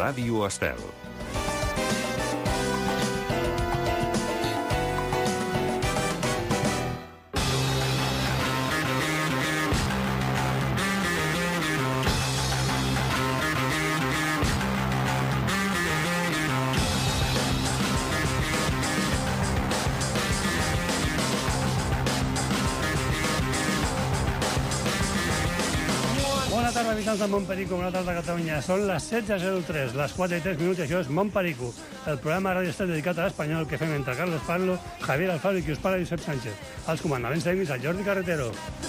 Ràdio Estel. Habitants de Montperico, bona tarda a Catalunya. Són les 16:03, les 4:03, i això és Montperico, el programa de Ràdio Estel dedicat a l'espanyol que fem entre Carlos Parlo, Javier Alfaro i qui us parla, Josep Sánchez. Els comandaments tècnics, el Jordi Carretero.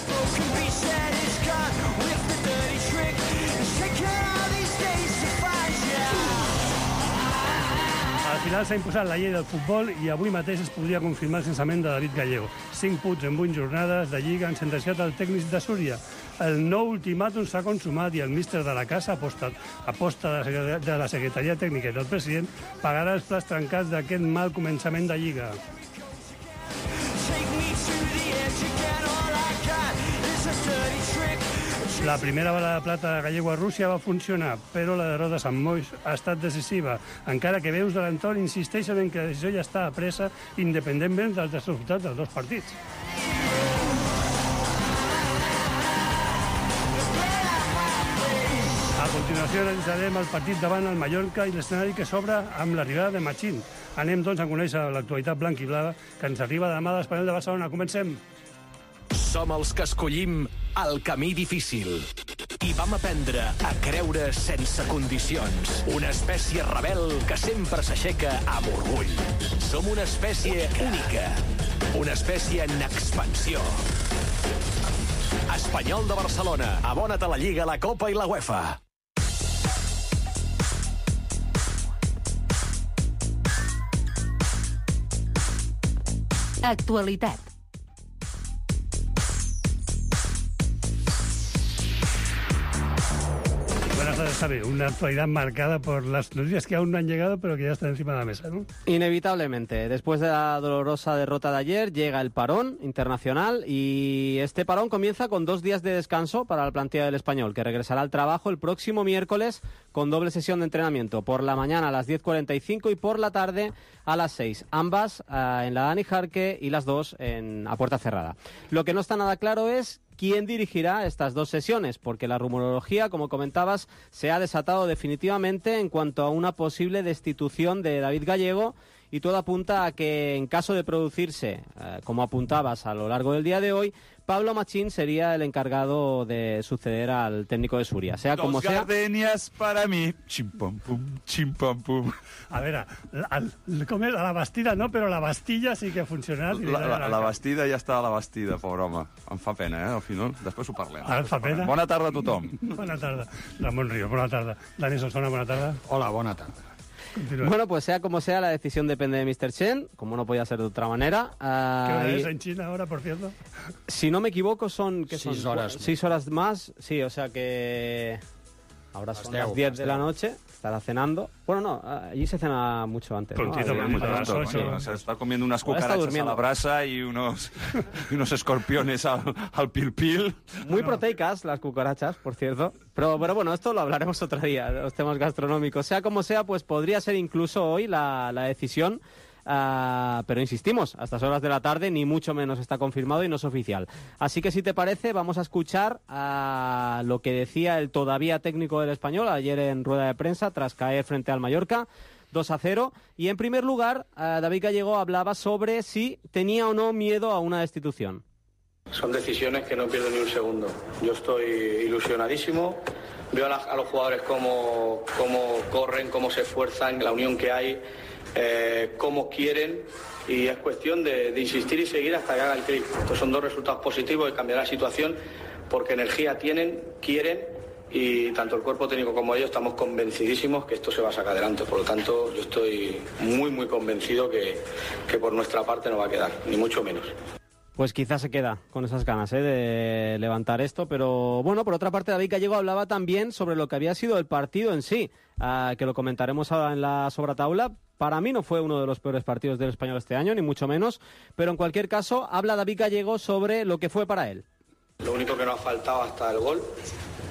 Al final s'ha imposat la llei del futbol i avui mateix es podria confirmar el cessament de David Gallego. 5 punts en 8 jornades de Lliga han sentenciat el tècnic de Súria. El nou ultimàtum s'ha consumat i el míster de la casa, aposta de la Secretaria Tècnica i del president, pagarà els plats trencats d'aquest mal començament de Lliga. La primera bala de plata de Gallego a Rússia va funcionar, però la derrota a Sant Moix ha estat decisiva, encara que veus de l'entorn insisteixen en que la decisió ja està presa independentment dels resultats dels dos partits. A continuació analitzarem el partit davant el Mallorca i l'escenari que s'obre amb l'arribada de Machín. Anem, doncs, a conèixer l'actualitat blanc i blava que ens arriba demà de l'Espanyol de Barcelona. Comencem. Som els que escollim el camí difícil i vam aprendre a creure sense condicions. Una espècie rebel que sempre s'aixeca amb orgull. Som una espècie única, una espècie en expansió. Espanyol de Barcelona, abona't a la Lliga, la Copa i la UEFA. Actualitat. Buenas tardes, Javi. Una actualidad marcada por las noticias que aún no han llegado, pero que ya están encima de la mesa, ¿no? Inevitablemente. Después de la dolorosa derrota de ayer, llega el parón internacional y este parón comienza con 2 días de descanso para la plantilla del Español, que regresará al trabajo el próximo miércoles con doble sesión de entrenamiento, por la mañana a las 10:45 y por la tarde a las 6. Ambas en la Dani Jarque y las dos a puerta cerrada. Lo que no está nada claro es quién dirigirá estas 2 sesiones, porque la rumorología, como comentabas, se ha desatado definitivamente en cuanto a una posible destitución de David Gallego, y todo apunta a que, en caso de producirse, como apuntabas a lo largo del día de hoy, Pablo Machín sería el encargado de suceder al técnico de Súria. Sea como sea... 2 gardenias para mí. Chim pam pum, chim pam pum. A veure, a la Bastida no, però la Bastilla sí que ha funcionat. La Bastida ja està a la Bastida, pobre home. Em fa pena, al final. Després ho parlem. Em fa pena. Bona tarda a tothom. Bona tarda. Ramon Ríos, bona tarda. Dani Solsona, bona tarda. Hola, bona tarda. Continúa. Bueno, pues sea como sea, la decisión depende de Mr. Chen, como no podía ser de otra manera. ¿Qué hora es en China ahora, por cierto? Si no me equivoco, son... ¿qué 6 son? horas. 6 horas más, sí, o sea que... Ahora son las 10 de la noche, estará cenando. Bueno, no, allí se cena mucho antes. Prontito, ¿no? a las 8. Se está comiendo unas cucarachas a la brasa y unos escorpiones al pil-pil. Muy proteicas las cucarachas, por cierto. Pero bueno, esto lo hablaremos otro día, los temas gastronómicos. Sea como sea, pues podría ser incluso hoy la decisión. Pero insistimos, a estas horas de la tarde ni mucho menos está confirmado y no es oficial. Así que si te parece, vamos a escuchar lo que decía el todavía técnico del Español ayer en rueda de prensa tras caer frente al Mallorca 2-0. Y en primer lugar, David Gallego hablaba sobre si tenía o no miedo a una destitución. Son decisiones que no pierdo ni un segundo. Yo estoy ilusionadísimo. Veo a los jugadores cómo corren, cómo se esfuerzan, la unión que hay, cómo quieren, y es cuestión de insistir y seguir hasta que haga el clic. Estos son 2 resultados positivos que cambiará la situación, porque energía tienen, quieren, y tanto el cuerpo técnico como ellos estamos convencidísimos que esto se va a sacar adelante. Por lo tanto, yo estoy muy, muy convencido que por nuestra parte no va a quedar, ni mucho menos. Pues quizás se queda con esas ganas de levantar esto, pero bueno, por otra parte David Gallego hablaba también sobre lo que había sido el partido en sí, que lo comentaremos ahora en la sobretaula. Para mí no fue uno de los peores partidos del Español este año, ni mucho menos, pero en cualquier caso habla David Gallego sobre lo que fue para él. Lo único que nos ha faltado hasta el gol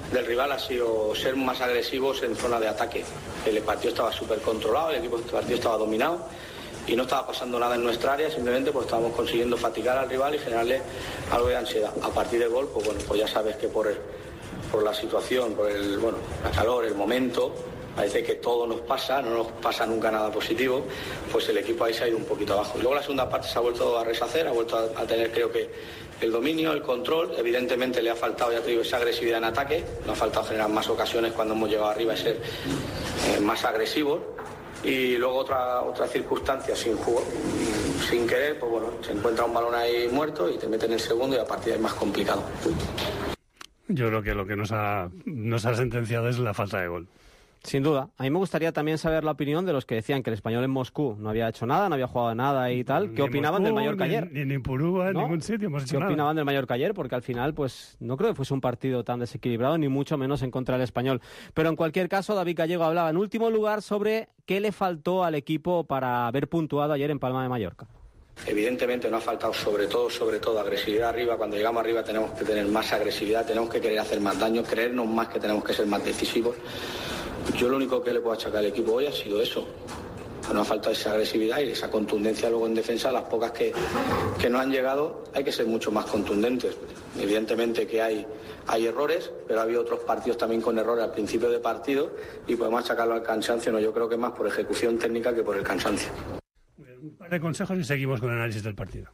del rival ha sido ser más agresivos en zona de ataque. El partido estaba súper controlado, el partido estaba dominado y no estaba pasando nada en nuestra área, simplemente pues estábamos consiguiendo fatigar al rival y generarle algo de ansiedad. A partir del gol, pues bueno, pues ya sabes que por la situación, por la calor, el momento, parece que todo nos pasa, no nos pasa nunca nada positivo, pues el equipo ahí se ha ido un poquito abajo. Luego la segunda parte se ha vuelto a reshacer, ha vuelto a tener, creo que, el dominio, el control. Evidentemente le ha faltado, ya te digo, esa agresividad en ataque, nos ha faltado generar más ocasiones cuando hemos llegado arriba y ser más agresivos. Y luego otra circunstancia, sin querer, pues bueno, se encuentra un balón ahí muerto y te meten el segundo y a partir de ahí es más complicado. Yo creo que lo que nos ha sentenciado es la falta de gol. Sin duda. A mí me gustaría también saber la opinión de los que decían que el Español en Moscú no había hecho nada, no había jugado nada y tal. ¿Qué opinaban del Mallorca ayer? Ni en Purúa, en ningún sitio hemos hecho nada. ¿Qué opinaban del Mallorca ayer? Porque al final, pues no creo que fuese un partido tan desequilibrado, ni mucho menos en contra del Español. Pero en cualquier caso, David Gallego hablaba en último lugar sobre qué le faltó al equipo para haber puntuado ayer en Palma de Mallorca. Evidentemente nos ha faltado sobre todo agresividad arriba. Cuando llegamos arriba tenemos que tener más agresividad, tenemos que querer hacer más daño, creernos más que tenemos que ser más decisivos. Yo lo único que le puedo achacar al equipo hoy ha sido eso. Nos ha faltado esa agresividad y esa contundencia luego en defensa. Las pocas que no han llegado hay que ser mucho más contundentes. Evidentemente que hay errores, pero ha habido otros partidos también con errores al principio de partido y podemos achacarlo al cansancio. No, yo creo que más por ejecución técnica que por el cansancio. Un par de consejos y seguimos con el análisis del partido.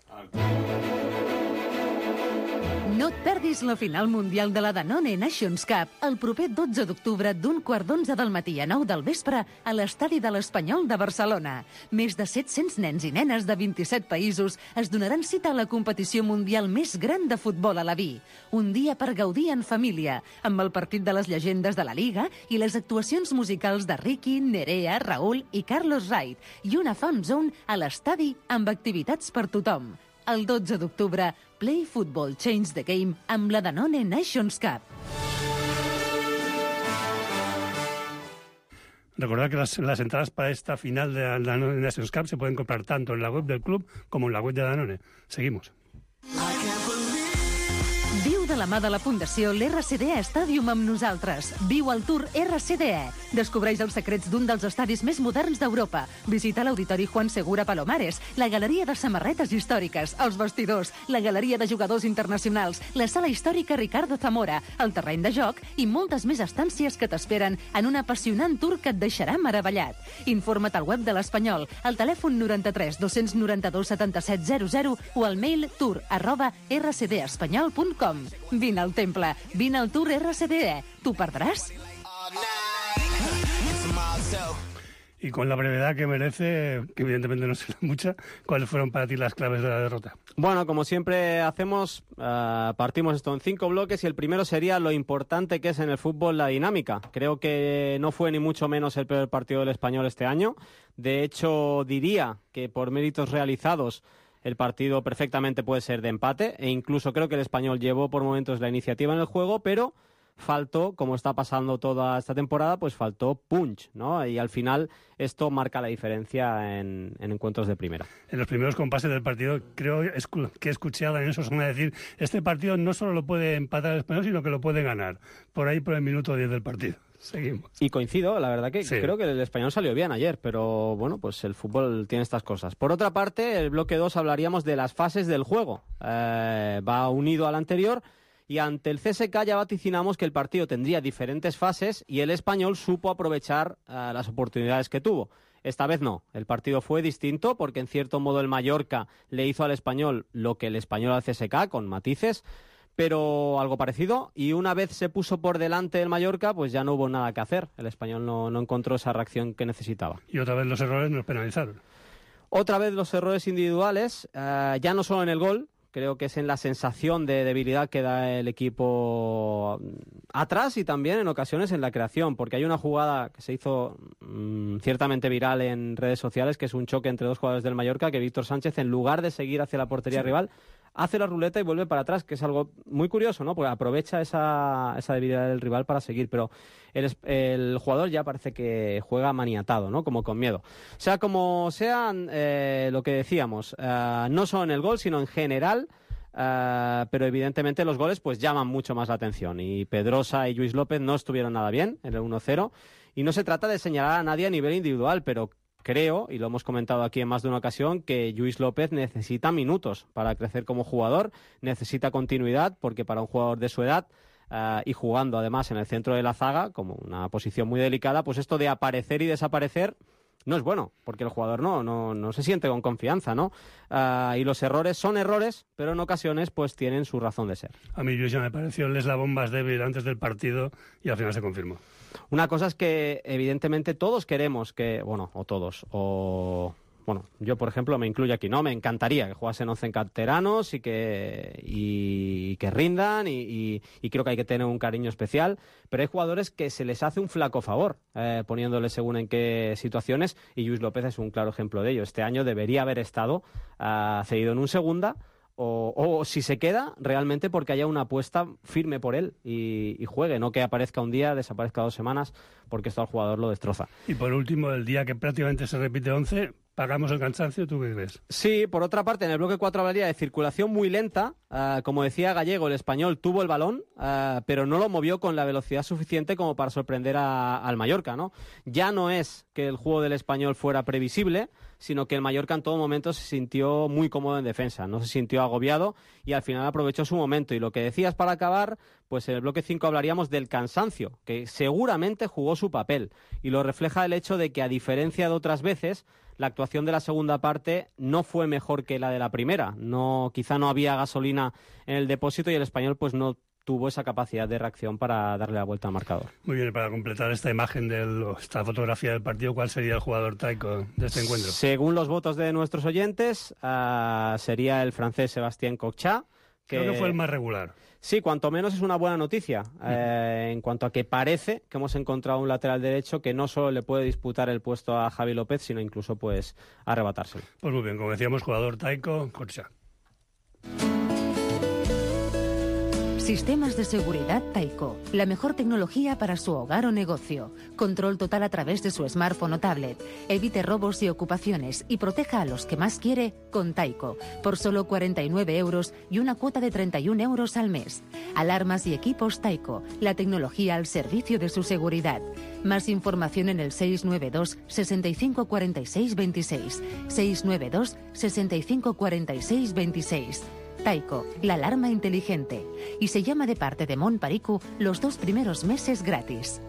No et perdis la final mundial de la Danone Nations Cup el proper 12 d'octubre d'1:15 del matí a 9 del vespre a l'estadi de l'Espanyol de Barcelona. Més de 700 nens i nenes de 27 països es donaran cita a la competició mundial més gran de futbol a la Vi. Un dia per gaudir en família, amb el partit de les llegendes de la Liga i les actuacions musicals de Ricky, Nerea, Raúl i Carlos Wright i una fan zone a l'estadi amb activitats per tothom. El 12 d'octubre, Play Football Change the Game amb la Danone Nations Cup. Recordad que las entradas para esta final de la Danone Nations Cup se pueden comprar tanto en la web del club como en la web de Danone. Seguimos. Viu de la mà de la Fundació l'RCDE Stadium amb nosaltres. Viu el Tour RCDE. Descobreix els secrets d'un dels estadis més moderns d'Europa. Visita l'Auditori Juan Segura Palomares, la galeria de samarretes històriques, els vestidors, la galeria de jugadors internacionals, la sala històrica Ricardo Zamora, el terreny de joc i moltes més estàncies que t'esperen en un apassionant tour que et deixarà meravellat. Informa't al web de l'Espanyol, al telèfon 93 292 77 00 o al mail tour@rcdespanyol.com. Vine al temple, vine al Tour RCDE. ¿Tú perdrás? Y con la brevedad que merece, que evidentemente no será mucha, ¿cuáles fueron para ti las claves de la derrota? Bueno, como siempre hacemos, partimos esto en 5 bloques y el primero sería lo importante que es en el fútbol la dinámica. Creo que no fue ni mucho menos el peor partido del Español este año. De hecho, diría que por méritos realizados el partido perfectamente puede ser de empate e incluso creo que el Español llevó por momentos la iniciativa en el juego, pero faltó, como está pasando toda esta temporada, pues faltó punch, ¿no? Y al final esto marca la diferencia en encuentros de primera. En los primeros compases del partido creo que he escuchado a Enzo Sona decir este partido no solo lo puede empatar el Español, sino que lo puede ganar. Por ahí por el minuto 10 del partido. Seguimos. Y coincido, la verdad que sí. Creo que el Español salió bien ayer, pero bueno, pues el fútbol tiene estas cosas. Por otra parte, el bloque 2 hablaríamos de las fases del juego. Va unido al anterior y ante el CSKA ya vaticinamos que el partido tendría diferentes fases y el Español supo aprovechar las oportunidades que tuvo. Esta vez no, el partido fue distinto porque en cierto modo el Mallorca le hizo al Español lo que el Español al CSKA, con matices, pero algo parecido, y una vez se puso por delante el Mallorca, pues ya no hubo nada que hacer. El Español no encontró esa reacción que necesitaba. Y otra vez los errores nos penalizaron. Otra vez los errores individuales, ya no solo en el gol, creo que es en la sensación de debilidad que da el equipo atrás y también en ocasiones en la creación, porque hay una jugada que se hizo ciertamente viral en redes sociales, que es un choque entre dos jugadores del Mallorca, que Víctor Sánchez, en lugar de seguir hacia la portería rival, hace la ruleta y vuelve para atrás, que es algo muy curioso, ¿no? Porque aprovecha esa debilidad del rival para seguir, pero el jugador ya parece que juega maniatado, ¿no? Como con miedo. Sea como sea, lo que decíamos, no solo en el gol, sino en general, pero evidentemente los goles pues llaman mucho más la atención, y Pedrosa y Lluís López no estuvieron nada bien en el 1-0, y no se trata de señalar a nadie a nivel individual, pero creo, y lo hemos comentado aquí en más de una ocasión, que Lluís López necesita minutos para crecer como jugador, necesita continuidad, porque para un jugador de su edad, y jugando además en el centro de la zaga, como una posición muy delicada, pues esto de aparecer y desaparecer no es bueno, porque el jugador no se siente con confianza, ¿no? Y los errores son errores, pero en ocasiones pues tienen su razón de ser. A mí Lluís ya me pareció el eslabón más débil antes del partido y al final se confirmó. Una cosa es que evidentemente todos queremos que, yo por ejemplo me incluyo aquí, ¿no? Me encantaría que jugasen 11 canteranos y que rindan y creo que hay que tener un cariño especial, pero hay jugadores que se les hace un flaco favor poniéndoles según en qué situaciones, y Lluís López es un claro ejemplo de ello. Este año debería haber estado cedido en un segunda, o si se queda, realmente porque haya una apuesta firme por él y juegue, no que aparezca un día, desaparezca 2 semanas, porque esto al jugador lo destroza. Y por último, el día que prácticamente se repite 11, ¿pagamos el cansancio? ¿Tú qué crees? Sí, por otra parte, en el bloque 4 hablaría de circulación muy lenta. Como decía Gallego, el español tuvo el balón, pero no lo movió con la velocidad suficiente como para sorprender al Mallorca, ¿no? Ya no es que el juego del español fuera previsible, sino que el Mallorca en todo momento se sintió muy cómodo en defensa, no se sintió agobiado y al final aprovechó su momento. Y lo que decías para acabar, pues en el bloque 5 hablaríamos del cansancio, que seguramente jugó su papel, y lo refleja el hecho de que, a diferencia de otras veces, la actuación de la segunda parte no fue mejor que la de la primera. Quizá no había gasolina en el depósito y el español pues no tuvo esa capacidad de reacción para darle la vuelta al marcador. Muy bien, para completar esta imagen, esta fotografía del partido, ¿cuál sería el jugador Taiko de este encuentro? Según los votos de nuestros oyentes, sería el francés Sébastien Cocha. Creo que fue el más regular. Sí, cuanto menos es una buena noticia, en cuanto a que parece que hemos encontrado un lateral derecho que no solo le puede disputar el puesto a Javi López, sino incluso pues arrebatárselo. Pues muy bien, como decíamos, jugador Taiko Cocha. Sistemas de seguridad Taiko. La mejor tecnología para su hogar o negocio. Control total a través de su smartphone o tablet. Evite robos y ocupaciones y proteja a los que más quiere con Taiko. Por solo 49 € y una cuota de 31 € al mes. Alarmas y equipos Taiko. La tecnología al servicio de su seguridad. Más información en el 692 65 46 26. 692 65 46 26. Taiko, la alarma inteligente. Y se llama de parte de Montparicu los 2 primeros meses gratis.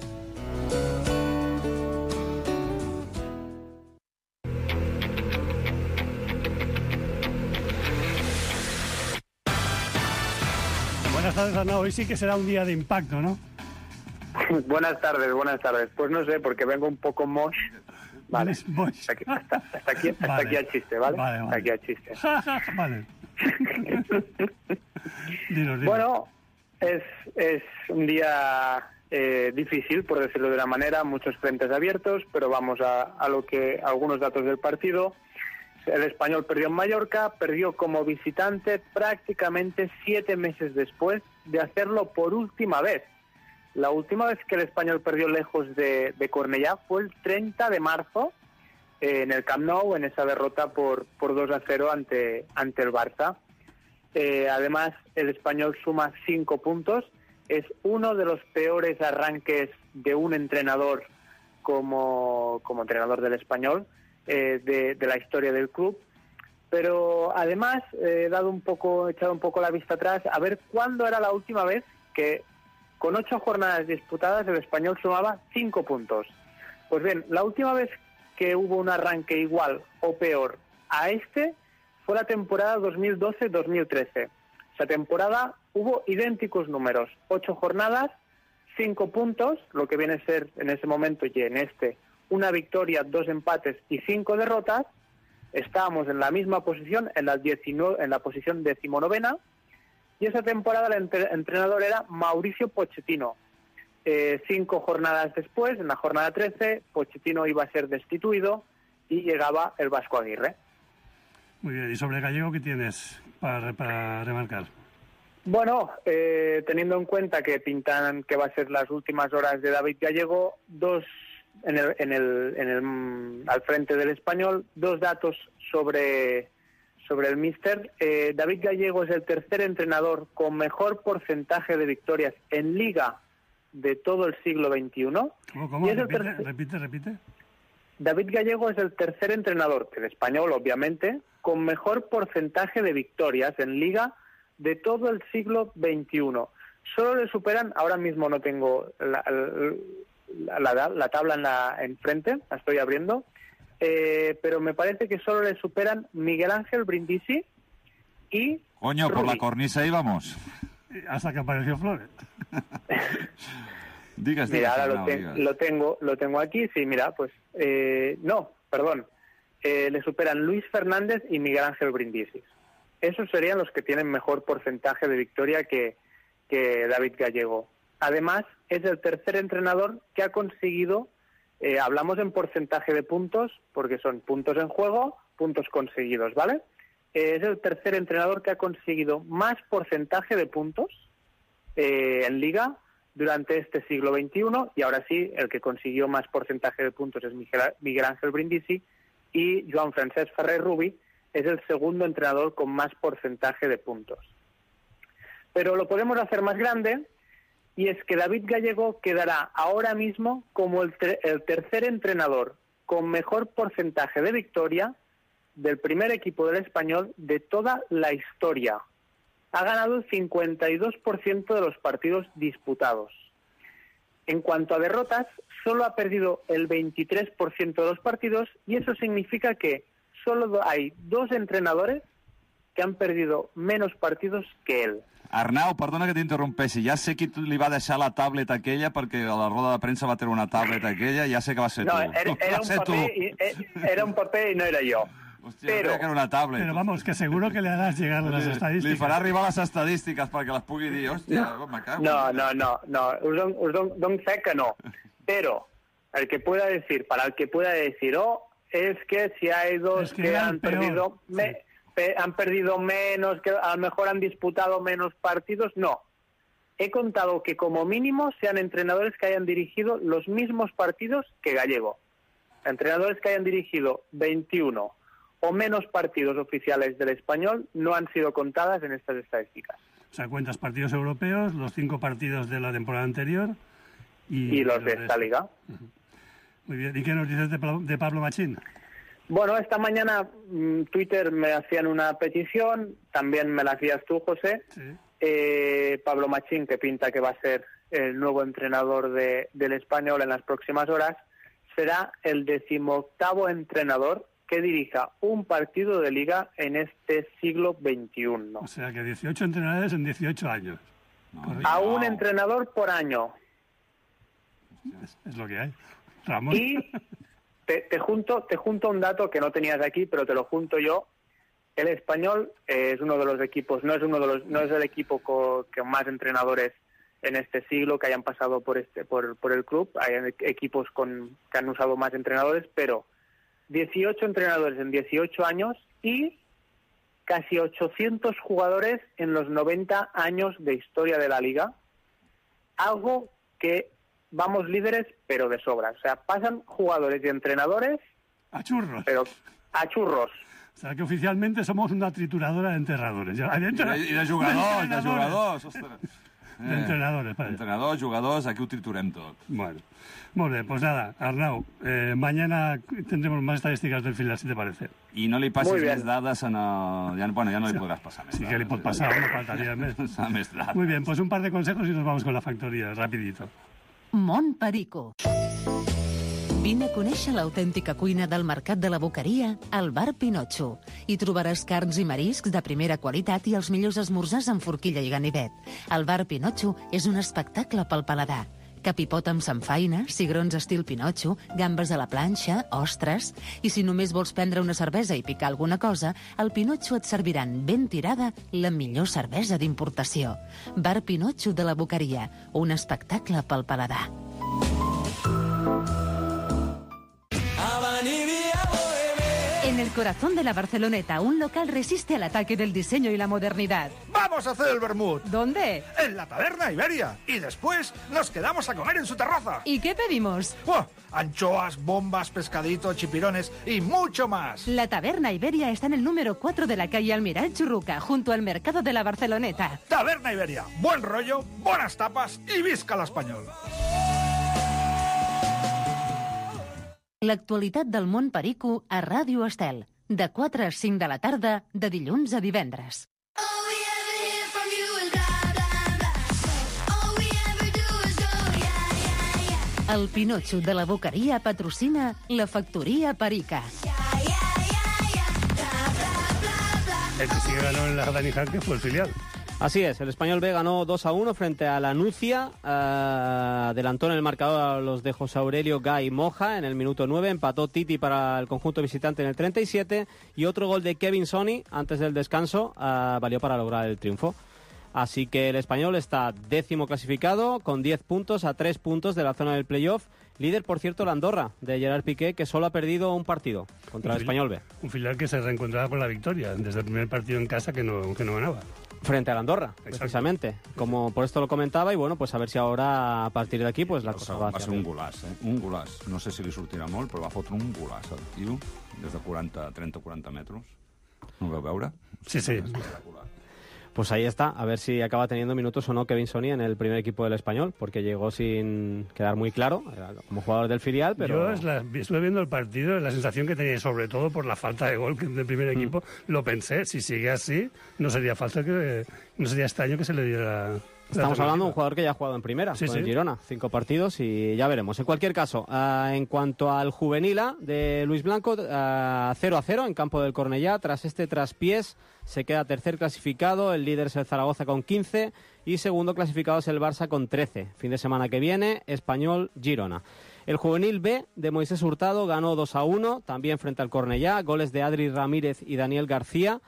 Buenas tardes, Arnau. Hoy sí que será un día de impacto, ¿no? Buenas tardes. Pues no sé, porque vengo un poco mosh. Vale, hasta aquí al chiste, ¿vale? Vale. Hasta aquí al chiste. Vale. Dinos. Bueno, es un día difícil, por decirlo de una manera, muchos frentes abiertos, pero vamos a algunos datos del partido. El español perdió en Mallorca, perdió como visitante prácticamente 7 meses después de hacerlo por última vez. La última vez que el español perdió lejos de Cornellà fue el 30 de marzo en el Camp Nou, en esa derrota por 2-0 ante el Barça. Además, el español suma 5 puntos. Es uno de los peores arranques de un entrenador como entrenador del español de la historia del club. Pero además he echado un poco la vista atrás a ver cuándo era la última vez que, con 8 jornadas disputadas, el español sumaba 5 puntos. Pues bien, la última vez que hubo un arranque igual o peor a este fue la temporada 2012-2013. Esa temporada hubo idénticos números, 8 jornadas, 5 puntos, lo que viene a ser en ese momento y en este, una victoria, 2 empates y 5 derrotas. Estábamos en la misma posición, en la posición 19ª, y esa temporada el entrenador era Mauricio Pochettino. 5 jornadas después, en la jornada 13, Pochettino iba a ser destituido y llegaba el Vasco Aguirre. Muy bien, ¿y sobre Gallego qué tienes para remarcar? Bueno, teniendo en cuenta que pintan que va a ser las últimas horas de David Gallego, al frente del español, 2 datos sobre sobre el míster. David Gallego es el tercer entrenador con mejor porcentaje de victorias en Liga de todo el siglo XXI. ¿Cómo? Y es Repite. David Gallego es el tercer entrenador, el español obviamente, con mejor porcentaje de victorias en Liga de todo el siglo XXI. Solo le superan, ahora mismo no tengo la tabla enfrente, la estoy abriendo, pero me parece que solo le superan Miguel Ángel Brindisi y Coño, Rubi. por la cornisa íbamos. Hasta que apareció Flores. Digas, mira, ahora Arnau, lo tengo aquí, sí, mira, pues, le superan Luis Fernández y Miguel Ángel Brindisi. Esos serían los que tienen mejor porcentaje de victoria que David Gallego. Además, es el tercer entrenador que ha conseguido, hablamos en porcentaje de puntos, porque son puntos en juego, puntos conseguidos, ¿vale? Es el tercer entrenador que ha conseguido más porcentaje de puntos en Liga durante este siglo XXI, y ahora sí, el que consiguió más porcentaje de puntos es Miguel Ángel Brindisi, y Joan Francesc Ferrer Rubi es el segundo entrenador con más porcentaje de puntos. Pero lo podemos hacer más grande, y es que David Gallego quedará ahora mismo como el tercer entrenador con mejor porcentaje de victoria del primer equipo del Español de toda la historia. Ha ganado el 52% de los partidos disputados. En cuanto a derrotas, solo ha perdido el 23% de los partidos, y eso significa que solo hay 2 entrenadores que han perdido menos partidos que él. Arnau, perdona que t'interrompessi. Ja sé qui li va deixar la tablet aquella, perquè a la roda de premsa va treure una tablet aquella, ja sé que va ser tu. No, era un paper y no era yo. Hòstia, però, que era una tablet. Pero vamos, que seguro que le harás llegar las estadísticas. Li farà arribar les estadístiques perquè les pugui dir. Hòstia, me cago. No, us doy fe que no. Pero el que pueda decir, es que si hay 2 que han perdido... han perdido menos, que a lo mejor han disputado menos partidos, no. He contado que como mínimo sean entrenadores que hayan dirigido los mismos partidos que Gallego. Entrenadores que hayan dirigido 21 o menos partidos oficiales del Español no han sido contadas en estas estadísticas. O sea, cuentas partidos europeos, los 5 partidos de la temporada anterior y los de esta liga. Muy bien. ¿Y qué nos dices de Pablo Machín? Bueno, esta mañana Twitter me hacían una petición, también me la hacías tú, José. Sí. Pablo Machín, que pinta que va a ser el nuevo entrenador del Español en las próximas horas, será el 18º entrenador que dirija un partido de liga en este siglo XXI. O sea que 18 entrenadores en 18 años. Un entrenador por año. Es lo que hay. Ramón. Y te junto un dato que no tenías aquí, pero te lo junto yo. El Español es uno de los equipos, no es el equipo con más entrenadores en este siglo que hayan pasado por el club. Hay equipos que han usado más entrenadores, pero 18 entrenadores en 18 años y casi 800 jugadores en los 90 años de historia de la liga. Algo que vamos líderes, pero de sobra. O sea, pasan jugadores y entrenadores a churros. Pero a churros. O sea, que oficialmente somos una trituradora de enterradores. I de jugadors, ostres. Entrenadores, parece. Entrenadors, jugadors, aquí ho triturem tot. Bueno, muy bien, pues nada, Arnau, mañana tendremos más estadísticas del final, si te parece. I no li passis més dades en el... Ja no li podràs passar més. Sí que li pot passar, no faltaria més. Més dades. Muy bien, pues un par de consejos y nos vamos con la factoría, rapidito. Mont Perico. Vine a conèixer l'autèntica cuina del Mercat de la Boqueria al Bar Pinotxo. Hi trobaràs carns i mariscs de primera qualitat i els millors esmorzars amb forquilla i ganivet. El Bar Pinotxo és un espectacle pel paladar. Capipot amb samfaina, cigrons estil Pinotxo, gambes a la planxa, ostres... I si només vols prendre una cervesa i picar alguna cosa, al Pinotxo et serviran ben tirada la millor cervesa d'importació. Bar Pinotxo de la Boqueria, un espectacle pel paladar. En En el corazón de la Barceloneta, un local resiste al ataque del diseño y la modernidad. ¡Vamos a hacer el vermut! ¿Dónde? En la Taberna Iberia. Y después nos quedamos a comer en su terraza. ¿Y qué pedimos? ¡Oh! Anchoas, bombas, pescadito, chipirones y mucho más. La Taberna Iberia está en el número 4 de la calle Almiral Churruca, junto al mercado de la Barceloneta. Taberna Iberia. Buen rollo, buenas tapas i visca l'Espanyol. L'actualitat del món perico a Ràdio Estel, de 4 a 5 de la tarda, de dilluns a divendres. El Pinotxo de la Boqueria patrocina la Factoria Perica. El que sí que ganó en la Dani Jarque fue el filial. Así es, el Español B ganó 2-1 frente a la Nucia, adelantó en el marcador a los de José Aurelio Gay Moja en el minuto 9, empató Titi para el conjunto visitante en el 37 y otro gol de Kevin Soni antes del descanso valió para lograr el triunfo. Así que el Español está 10º clasificado con 10 puntos a 3 puntos de la zona del playoff. Líder, por cierto, la Andorra, de Gerard Piqué, que solo ha perdido un partido contra el Español B. Un filial que se reencontraba con la victoria desde el primer partido en casa que no ganaba. Frente a la Andorra, precisamente. Como por esto lo comentava, y bueno, pues a ver si ahora, a partir d'aquí, pues la cosa va ser un golaç, un golaç. No sé si li sortirà molt, però va fotre un golaç al tio, des de 30 o 40 metres. No ho veu veure? Sí, sí. Pues ahí está, a ver si acaba teniendo minutos o no Kevin Soni en el primer equipo del Español, porque llegó sin quedar muy claro, como jugador del filial, pero... Yo estuve viendo el partido, la sensación que tenía, sobre todo por la falta de gol del primer equipo, lo pensé, si sigue así, no sería extraño que se le diera... Estamos hablando de un jugador que ya ha jugado en primera, sí, con sí. el Girona, 5 partidos y ya veremos. En cualquier caso, en cuanto al juvenil A de Luis Blanco, 0-0 en campo del Cornellá. Tras este traspiés se queda tercer clasificado, el líder es el Zaragoza con 15 y segundo clasificado es el Barça con 13. Fin de semana que viene, Español, Girona. El juvenil B de Moisés Hurtado ganó 2-1, también frente al Cornellá, goles de Adri Ramírez y Daniel García,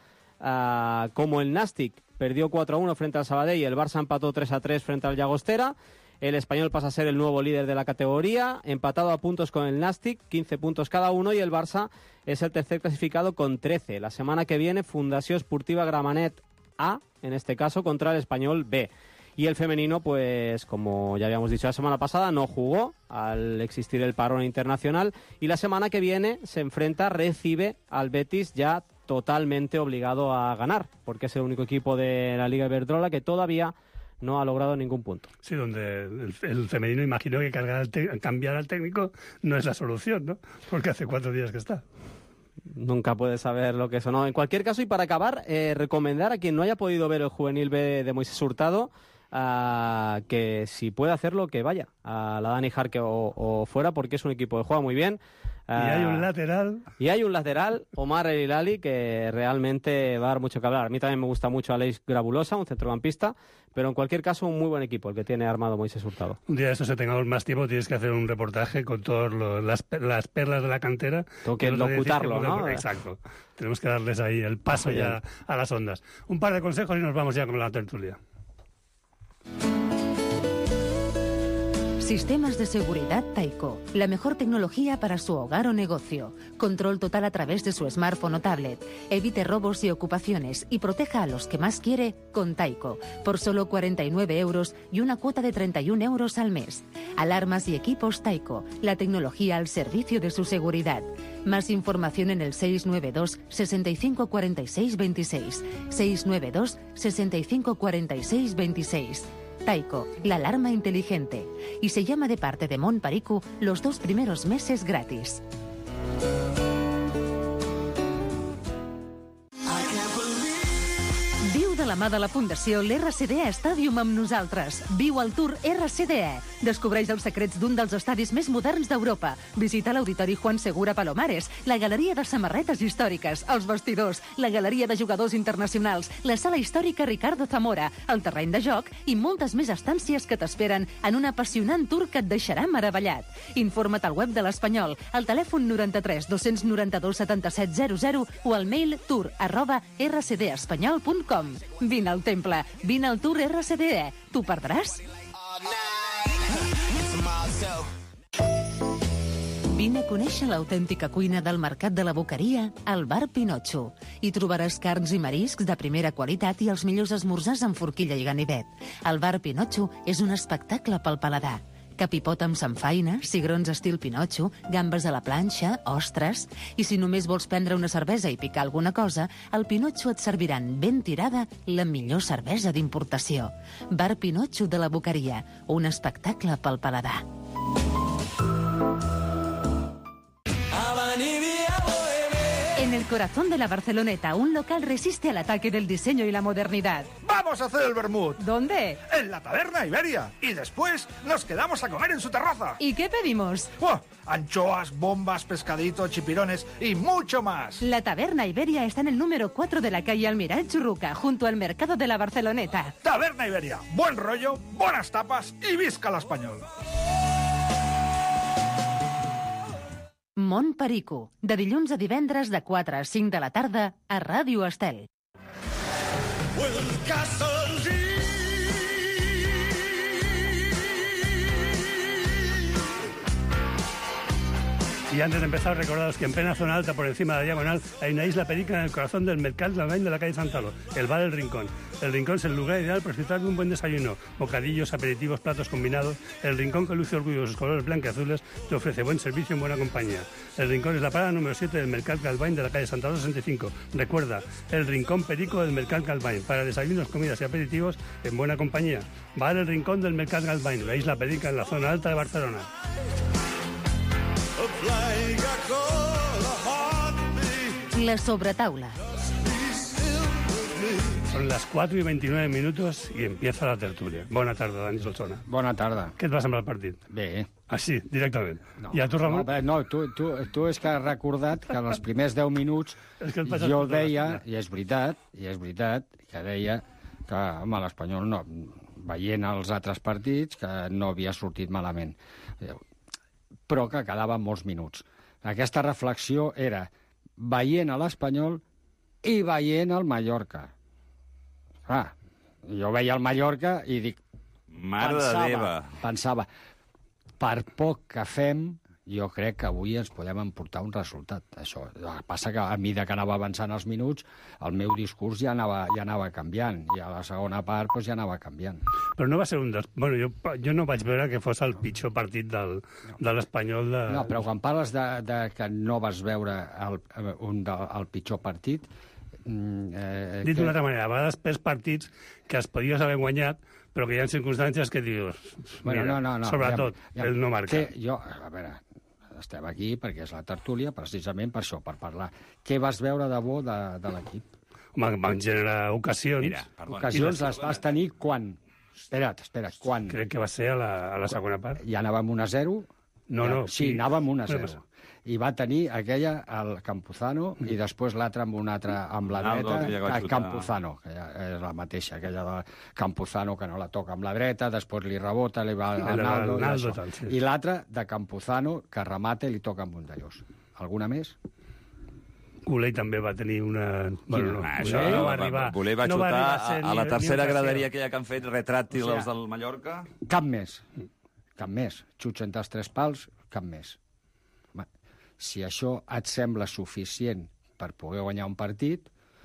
como el Nàstic perdió 4-1 frente al Sabadell y el Barça empató 3-3 frente al Llagostera. El Español pasa a ser el nuevo líder de la categoría, empatado a puntos con el Nàstic, 15 puntos cada uno, y el Barça es el tercer clasificado con 13. La semana que viene, Fundació Esportiva Gramenet A, en este caso, contra el Español B. Y el femenino, pues, como ya habíamos dicho la semana pasada, no jugó al existir el parón internacional, y la semana que viene recibe al Betis ya totalmente obligado a ganar, porque es el único equipo de la Liga Iberdrola que todavía no ha logrado ningún punto. Sí, donde el femenino imagino que cambiar al técnico no es la solución, ¿no? Porque hace 4 días que está. Nunca puedes saber lo que es o no. En cualquier caso, y para acabar, recomendar a quien no haya podido ver el juvenil B de Moisés Hurtado, que si puede hacerlo, que vaya a la Dani Jarque o fuera, porque es un equipo que juega muy bien. Y hay un lateral. Omar El Hilali, que realmente va a dar mucho que hablar. A mí también me gusta mucho Aleix Grabulosa, un centrocampista, pero en cualquier caso un muy buen equipo el que tiene armado Moisés Hurtado. Un día de estos, si tengamos más tiempo, tienes que hacer un reportaje con todas las perlas de la cantera. Tengo que locutarlo, ¿no? Exacto. Tenemos que darles ahí el paso ya a las ondas. Un par de consejos y nos vamos ya con la tertulia. Sistemas de seguridad Taiko, la mejor tecnología para su hogar o negocio. Control total a través de su smartphone o tablet. Evite robos y ocupaciones y proteja a los que más quiere con Taiko, por solo 49 euros y una cuota de 31 euros al mes. Alarmas y equipos Taiko, la tecnología al servicio de su seguridad. Más información en el 692 65 46 26. 692 65 46 26. Taiko, la alarma inteligente. Y se llama de parte de Mont Perico los 2 primeros meses gratis. Viu de la mà de la Fundació l'RCDE Stadium amb nosaltres. Viu el Tour RCDE. Descobreix els secrets d'un dels estadis més moderns d'Europa. Visita l'Auditori Juan Segura Palomares, la Galeria de Samarretes Històriques, els vestidors, la Galeria de Jugadors Internacionals, la Sala Històrica Ricardo Zamora, el terreny de joc i moltes més estàncies que t'esperen en un apassionant tour que et deixarà meravellat. Informa't al web de l'Espanyol, al telèfon 93 292 77 00 o al mail tour@rcdespanyol.com. Vine al temple, vine al Tour RCDE. T'ho perdràs? Vine a conèixer l'autèntica cuina del Mercat de la Boqueria al Bar Pinotxo. Hi trobaràs carns i mariscs de primera qualitat i els millors esmorzars amb forquilla i ganivet. El Bar Pinotxo és un espectacle pel paladar. Capipot amb samfaina, cigrons estil Pinotxo, gambes a la planxa, ostres... I si només vols prendre una cervesa i picar alguna cosa, al Pinotxo et serviran ben tirada la millor cervesa d'importació. Bar Pinotxo de la Boqueria, un espectacle pel paladar. En el corazón de la Barceloneta, un local resiste al ataque del diseño y la modernidad. ¡Vamos a hacer el vermut! ¿Dónde? En la Taberna Iberia. Y después nos quedamos a comer en su terraza. ¿Y qué pedimos? ¡Buah! Anchoas, bombas, pescadito, chipirones y mucho más. La Taberna Iberia está en el número 4 de la calle Almiral Churruca, junto al mercado de la Barceloneta. Taberna Iberia. Buen rollo, buenas tapas y visca l'espanyol. Mont Perico, de dilluns a divendres de 4 a 5 de la tarda a Ràdio Estel. Y antes de empezar, recordaros que en plena zona alta, por encima de la diagonal, hay una isla perica en el corazón del Mercat del Bany de la calle Santalo, el Bar El Rincón. El Rincón es el lugar ideal para disfrutar de un buen desayuno, bocadillos, aperitivos, platos combinados. El Rincón, que luce orgullo de sus colores blanqueazules, te ofrece buen servicio y buena compañía. El Rincón es la parada número 7 del Mercat del Bany de la calle Santalo 65. Recuerda, el Rincón Perico del Mercat del Bany, para desayunos, comidas y aperitivos en buena compañía. Bar El Rincón del Mercat del Bany, la isla perica en la zona alta de Barcelona. La sobretaula. Son las 4 i 29 minuts i empieza la tertúlia. Bona tarda, Dani Solsona. Bona tarda. Què et va semblar el partit? Bé. Ah, sí, directament. No, I a tu, Ramon? Tu és que has recordat que en els primers 10 minuts jo deia, i és veritat, que deia que, home, l'Espanyol no, veient els altres partits, que no havia sortit malament, però que quedaven molts minuts. Aquesta reflexió era veient a l'Espanyol i veient el Mallorca. Clar, jo veia el Mallorca i dic... Pensava, per poc que fem, jo crec que avui ens podem emportar un resultat. Això passa que a mesura que anava avançant els minuts, el meu discurs ja anava canviant, i a la segona part doncs, ja anava canviant. Però no va ser un dels... Bueno, jo no vaig veure que fos el pitjor partit de l'Espanyol de... No, però quan parles de que no vas veure el pitjor partit... Dit d'una altra manera, a vegades perds partits que es podies haver guanyat, però que hi ha circumstàncies que dius... Mira, no, sobretot, el no marca. A veure, estem aquí perquè és la tertúlia, precisament per això, per parlar. Què vas veure de bo de l'equip? Home, van generar ocasions. Mira, ocasions les vas tenir quan? Espera't, quan? Crec que va ser a la segona part. Ja anàvem 1-0? No. Sí, anàvem 1-0. I va tenir aquella al Campuzano i després l'altra amb una altra amb la dreta, Campuzano, que és la mateixa, aquella de Campuzano que no la toca amb la dreta, després li rebota, li va a Naldo, i l'altra de Campuzano que remata i li toca amb un d'allòs. Alguna més? Culey també va tenir una... no va arribar. Culey va xutar a la tercera graderia aquella que han fet retràctil els del Mallorca. Cap més. Xuts entre els 3 pals, cap més. Si això et sembla suficient per poder guanyar un partit,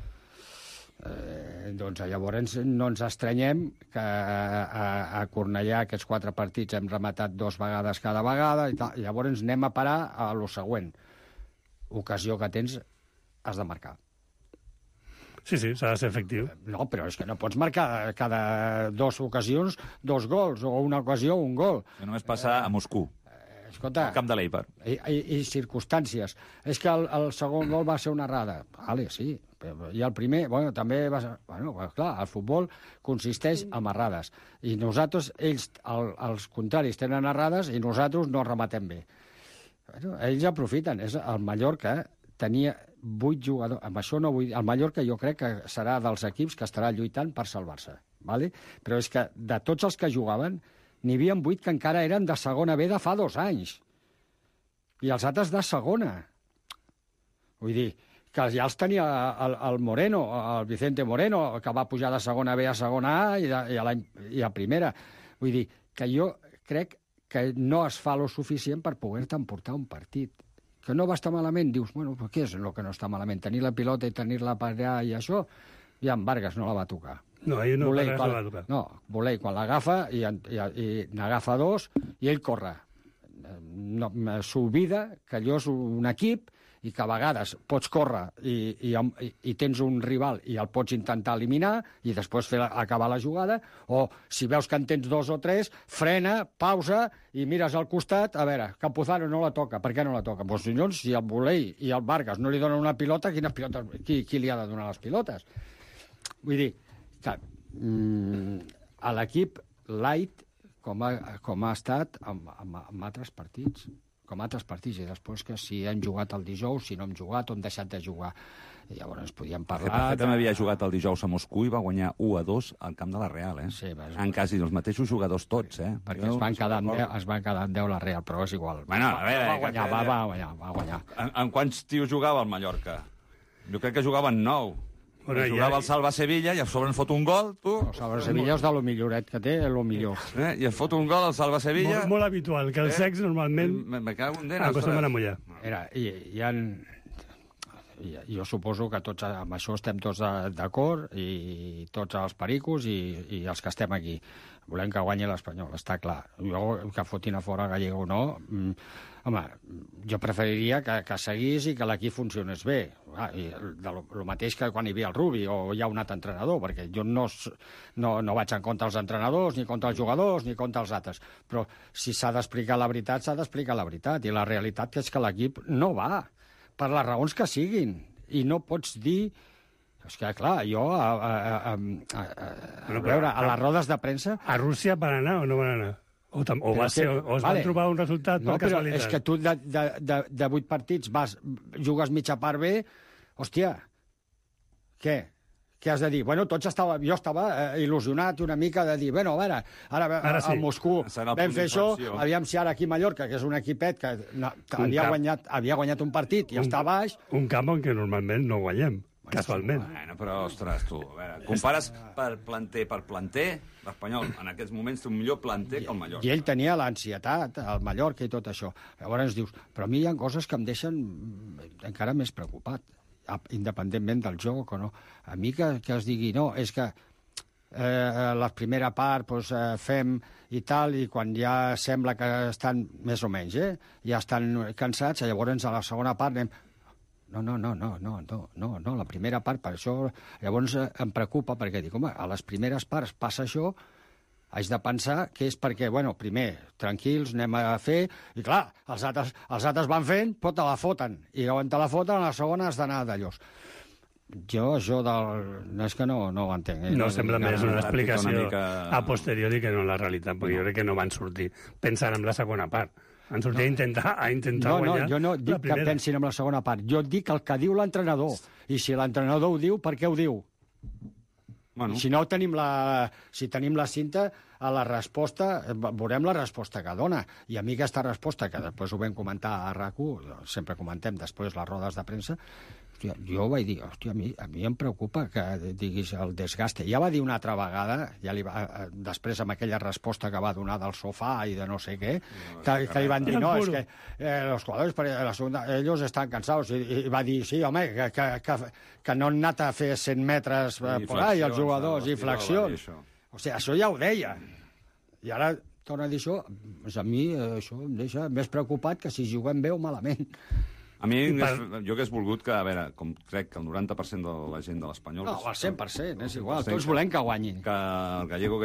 doncs llavors no ens estranyem que a Cornellà aquests 4 partits hem rematat 2 vegades cada vegada, i llavors anem a parar a lo següent. Ocasió que tens, has de marcar. Sí, s'ha de ser efectiu. No, però és que no pots marcar cada 2 ocasions 2 gols, o una ocasió, un gol. Que només passa a Moscú. Escolta, el camp de l'Eibar. I circumstàncies. És que el segon gol va ser una errada. Vale, sí. I el primer, també va ser... clar, el futbol consisteix en errades. I nosaltres, ells, els contraris, tenen errades i nosaltres no rematem bé. Ells aprofiten. El Mallorca tenia 8 jugadors... Amb això no vull... El Mallorca jo crec que serà dels equips que estarà lluitant per salvar-se. Vale? Però és que de tots els que jugaven, n'hi havia 8 que encara eren de segona B de fa 2 anys. I els altres de segona. Vull dir, que ja els tenia el Moreno, el Vicente Moreno, que va pujar de segona B a segona A i a primera. Vull dir, que jo crec que no es fa lo suficient per poder-te emportar un partit. Que no va estar malament, dius, bueno, però què és el que no està malament? Tenir la pilota i tenir-la per allà i això, ja en Vargas no la va tocar. No, ell no, Vargas no la va tocar. No, Volei quan l'agafa i n'agafa dos i ell corre. S'oblida que allò és un equip i que a vegades pots córrer i tens un rival i el pots intentar eliminar i després acabar la jugada, o si veus que en tens dos o tres, frena, pausa i mires al costat, a veure, Campuzano no la toca, per què no la toca? Doncs llavors, si el Volei i el Vargas no li donen una pilota, qui li ha de donar les pilotes? Vull dir que a l'equip light, com ha estat en altres partits, i després que si han jugat el dijous, si no han jugat o han deixat de jugar. I llavors podíem parlar... També havia jugat el dijous a Moscou i va guanyar 1-2 al camp de la Real, eh? Sí, en quasi els mateixos jugadors tots, eh? Perquè es van quedar en 10 la Real, però és igual. Bueno, a veure... Va guanyar. En quants tios jugava el Mallorca? Jo crec que jugaven 9. Jugava el Salva Sevilla i a sobre ens fot un gol, tu. El Salva Sevilla és de lo milloret que té, lo millor. I ens fot un gol al Salva Sevilla. Molt habitual, que el sex normalment... Me cago en dent. Acostumen a mullar. Jo suposo que tots amb això estem tots d'acord, i tots els pericos i els que estem aquí. Volem que guanyi l'Espanyol, està clar. Jo, que fotin a fora Gallego o no... Home, jo preferiria que seguís i que l'equip funcionés bé. El mateix que quan hi havia el Rubi o hi ha un altre entrenador, perquè jo no vaig en contra dels entrenadors, ni contra els jugadors, ni contra els altres. Però si s'ha d'explicar la veritat, s'ha d'explicar la veritat. I la realitat és que l'equip no va, per les raons que siguin. I no pots dir... És que, clar, jo... A veure, a les rodes de premsa... A Rússia van anar o no van anar? O es van trobar un resultat per casualitat? És que tu de 8 partits jugues mitja part bé, hòstia, què? Què has de dir? Bueno, jo estava il·lusionat una mica de dir, bueno, a veure, ara sí. A Moscou vam fer això, aviam si ara aquí a Mallorca, que és un equipet que havia guanyat un partit i està baix... Un camp en què normalment no guanyem. Casualment. Bueno, però, ostres, tu, a veure, compares per planter, l'Espanyol en aquests moments té un millor planter que el Mallorca. I ell tenia l'ansietat, el Mallorca i tot això. Llavors dius, però a mi hi ha coses que em deixen encara més preocupat, independentment del joc o no. A mi que es digui, no, és que la primera part fem i tal, i quan ja sembla que estan més o menys, ja estan cansats, llavors a la segona part anem... No, la primera part, per això llavors em preocupa, perquè dic, home, a les primeres parts passa això, haig de pensar que és perquè, bueno, primer, tranquils, anem a fer, i clar, els altres van fent, però te la foten, i quan te la foten, a la segona has d'anar d'allòs. Jo, això és que no ho entenc. No sembla més una explicació a posteriori que no la realitat, perquè jo crec que no van sortir pensant en la segona part. Han sortit a intentar guanyar. Jo no dic que pensin en la segona part. Jo dic el que diu l'entrenador. I si l'entrenador ho diu, per què ho diu? Bueno. Si tenim la cinta, a la resposta, veurem la resposta que dona. I a mi aquesta resposta, que després ho vam comentar a RAC1, sempre comentem després les rodes de premsa, hòstia, jo vaig dir, hòstia, a mi em preocupa que diguis el desgaste. Ja va dir una altra vegada, després amb aquella resposta que va donar del sofà i de no sé què, que li van dir, no, és que els jugadors, ells estan cansats, i va dir, sí, home, que no han anat a fer 100 metres per ahí, els jugadors, i flexions. O sigui, això ja ho deia. I ara torna a dir això, a mi això em deixa més preocupat que si juguem bé o malament. A mi, jo hagués volgut que, a veure, com crec que el 90% de la gent de l'Espanyol... No, el 100%, és igual, tots volem que guanyin. Que el Gallego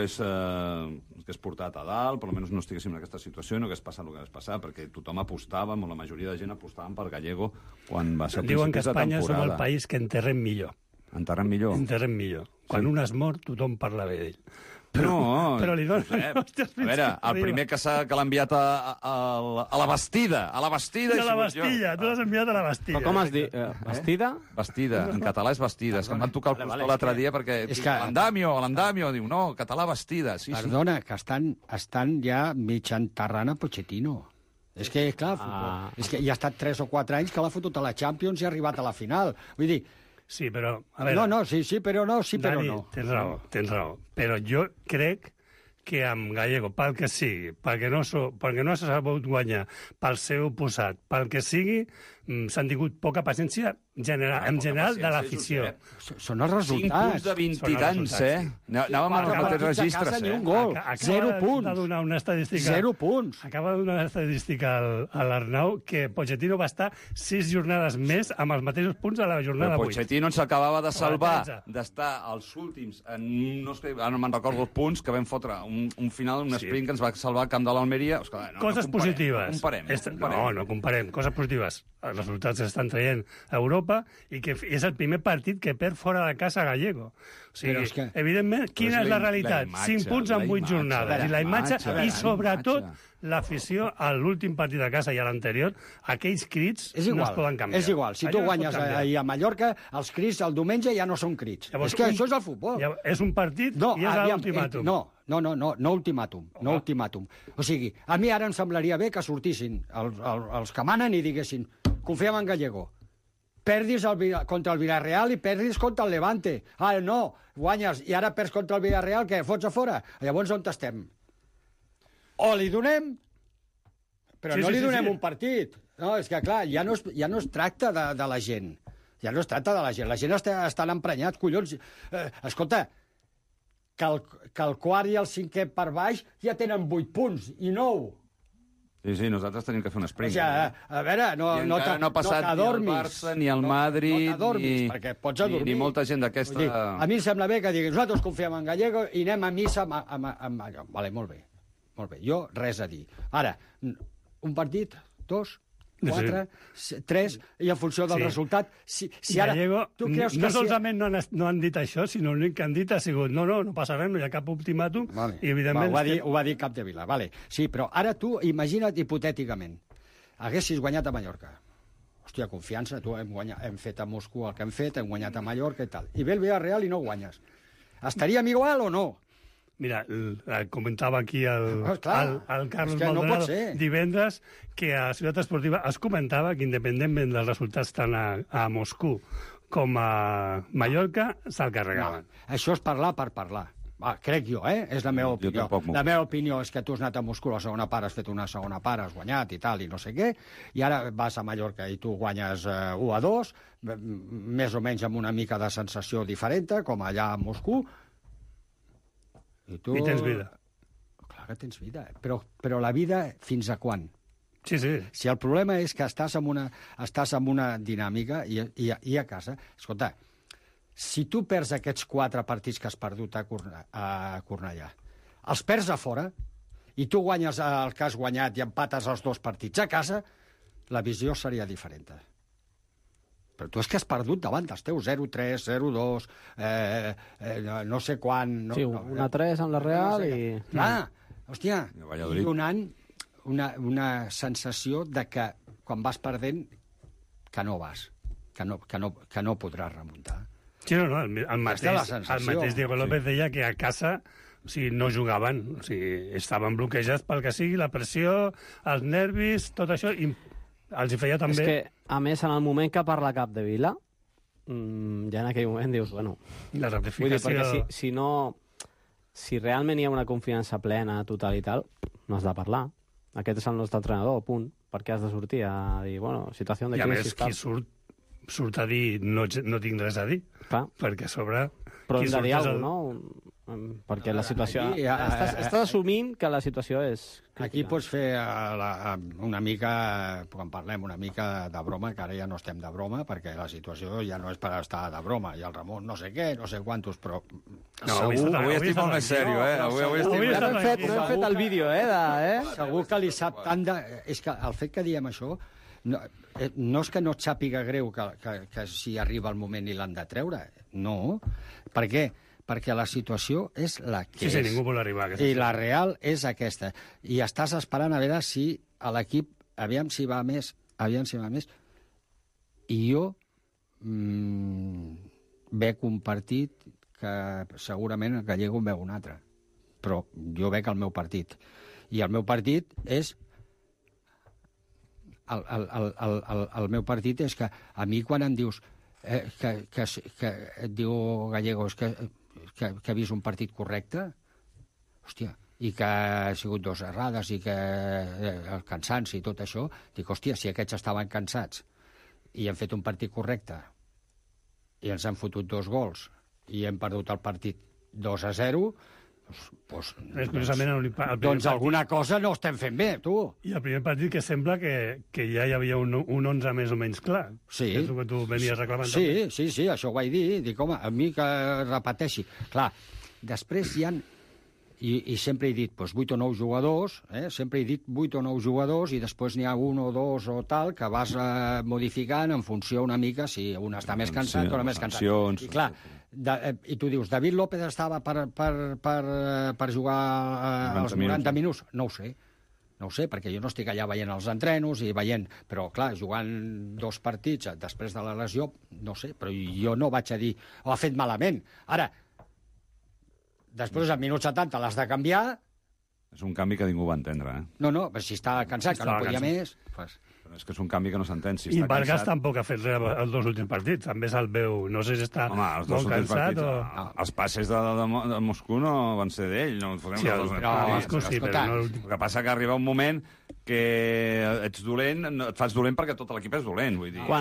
hagués portat a dalt, per almenys no estiguéssim en aquesta situació i no hagués passat el que hagués passat, perquè tothom apostava, la majoria de gent apostaven per Gallego quan va ser el Diuen que principis de temporada. Espanya som el país que enterrem millor. Enterrem millor? Enterrem millor. Quan un es mor, tothom parla bé d'ell. Però li donen... A veure, el primer que l'ha enviat a la Bastida. A la Bastida. A la Bastilla, tu l'has enviat a la Bastilla. Però com has dit? Bastida? Bastida, en català és Bastida. És que em van tocar el costó l'altre dia perquè... L'Andamio, diu, no, català Bastida. Perdona, que estan ja mig enterrant a Pochettino. És que, clar, és que ja ha estat 3 o 4 anys que l'ha fotut a la Champions i ha arribat a la final. Vull dir... Sí, però... A veure, sí, però no, sí, però Dani, no. Tens raó. Però jo crec que amb Gallego, pel que sigui, perquè no s'ha sabut guanyar pel seu oposat, pel que sigui, s'han tingut poca paciència en general de l'afició. Són els resultats. 5 punts de 20 i tants, Anàvem amb els mateixos registres, Ni un gol. 0 punts. Acaba de donar una estadística... 0 punts. Acaba de donar una estadística a l'Arnau que Pochettino va estar 6 jornades més amb els mateixos punts a la jornada 8. Pochettino ens acabava de salvar d'estar als últims, ara no me'n recordo els punts, que vam fotre un final, un sprint que ens va salvar al camp de l'Almeria. Coses positives. No comparem. Coses positives. Els resultats s'estan traient a Europa i que és el primer partit que perd fora de casa Gallego. O sigui, evidentment, quina és la realitat? 5 punts en 8 jornades. I la imatge, i sobretot l'afició a l'últim partit de casa i a l'anterior, aquells crits no es poden canviar. És igual, si tu guanyes ahir a Mallorca, els crits el diumenge ja no són crits. És que això és el futbol. És un partit i és l'ultimàtum. No ultimàtum. O sigui, a mi ara em semblaria bé que sortissin els que manen i diguessin confiem en Gallego. Perdis contra el Villarreal i perdis contra el Levante. No, guanyes i ara perds contra el Villarreal, què, fots a fora? Llavors on estem? O li donem, però no li donem un partit. No, és que, clar, ja no es tracta de la gent. Ja no es tracta de la gent. La gent estan emprenyats, collons. Escolta, que el quart i el cinquè per baix ja tenen 8 punts i 9. Sí, nosaltres tenim que fer un sprint. A veure, no ha passat ni el Barça, ni el Madrid, perquè pots adormir. Ni molta gent d'aquesta... A mi em sembla bé que diguin nosaltres confiem en Gallego i anem a missa amb allò. Vale, molt bé. Jo, res a dir. Ara, un partit, 2, 4, 3, i en funció del resultat... Gallego, no solament no han dit això, sinó l'únic que han dit ha sigut no passa res, no hi ha cap ultimàtum, i evidentment... Ho va dir Capdevila, vale. Sí, però ara tu, imagina't hipotèticament, haguessis guanyat a Mallorca. Hòstia, confiança, hem fet a Moscou el que hem fet, hem guanyat a Mallorca i tal. I ve el Villarreal i no guanyes. Estaríem igual o no? Mira, comentava aquí el Carlos Maldonado divendres que a Ciutat Esportiva es comentava que independentment dels resultats tant a Moscou com a Mallorca se'l carregaven. Això és parlar per parlar. Crec jo, és la meva opinió. La meva opinió és que tu has anat a Moscou la segona part, has fet una segona part, has guanyat i tal, i no sé què, i ara vas a Mallorca i tu guanyes 1-2, més o menys amb una mica de sensació diferent, com allà a Moscou. I tens vida. Clar que tens vida, però la vida fins a quan? Sí. Si el problema és que estàs en una dinàmica i a casa... Escolta, si tu perds aquests 4 partits que has perdut a Cornellà, els perds a fora, i tu guanyes el que has guanyat i empates els 2 partits a casa, la visió seria diferent. Però tu és que has perdut davant dels teus 0-3, 0-2, no sé quan... Sí, 1-3 amb la Real i... Clar, hòstia, i donant una sensació de que quan vas perdent que no vas, que no podràs remuntar. Sí, el mateix Diego López deia que a casa no jugaven, estaven bloquejats pel que sigui, la pressió, els nervis, tot això... Els hi feia també... És que, a més, en el moment que parla Capdevila, ja en aquell moment dius, bueno... La rectificació... Vull dir, perquè si realment hi ha una confiança plena, total i tal, no has de parlar. Aquest és el nostre entrenador, punt. Per què has de sortir a dir, bueno, situació de crisi... I a més, qui surt a dir no tinc res a dir, perquè a sobre... Però hem de dir alguna cosa, no? Perquè la situació... Estàs assumint que la situació és crítica. Aquí pots fer una mica, quan parlem una mica de broma, que ara ja no estem de broma, perquè la situació ja no és per estar de broma, i el Ramon no sé què, no sé quantos, però... Avui estic molt més sèrio, Avui hem fet el vídeo, Segur que li sap tant de... És que el fet que diem això... No és que no et sàpiga greu que si arriba el moment i l'han de treure. No. Per què? Perquè la situació és la que és. Sí, ningú vol arribar a aquesta. I la real és aquesta. I estàs esperant a veure si a l'equip, aviam si va més. I jo veig un partit que segurament el Gallego en veu un altre. Però jo veig el meu partit. I el meu partit és... El meu partit és que a mi quan em dius que et diu Gallego que ha vist un partit correcte, hòstia, i que ha sigut 2 errades i que el cansanci i tot això, dic, hòstia, si aquests estaven cansats i han fet un partit correcte i ens han fotut 2 gols i hem perdut el partit 2-0, doncs alguna cosa no estem fent bé, tu. I el primer partit que sembla que ja hi havia un 11 més o menys clar. Sí. És el que tu venies reclamant. Sí, això ho vaig dir. Dic, home, a mi que repeteixi. Clar, després hi ha... I sempre he dit 8 o 9 jugadors, sempre he dit 8 o 9 jugadors i després n'hi ha 1 o 2 o tal que vas modificant en funció una mica si un està més cansat o no més cansat. I clar, i tu dius, David López estava per jugar als 90 minuts? No ho sé, perquè jo no estic allà veient els entrenos i veient... Però, clar, jugant 2 partits després de la lesió, no sé, però jo no vaig a dir ho ha fet malament. Ara, després, al minut 70, l'has de canviar... És un canvi que ningú va entendre, No, si està cansat, que no podia més... Però és que és un canvi que no s'entén. Si I està Vargas cansat... tampoc ha fet res els 2 últims partits. També se'l veu... No sé si està molt cansat o... Els passes de Moscou no van ser d'ell. No? Sí, Moscou sí, però no l'últim. El que passa que arriba un moment que ets dolent, et fas dolent perquè tot l'equip és dolent. Vull dir,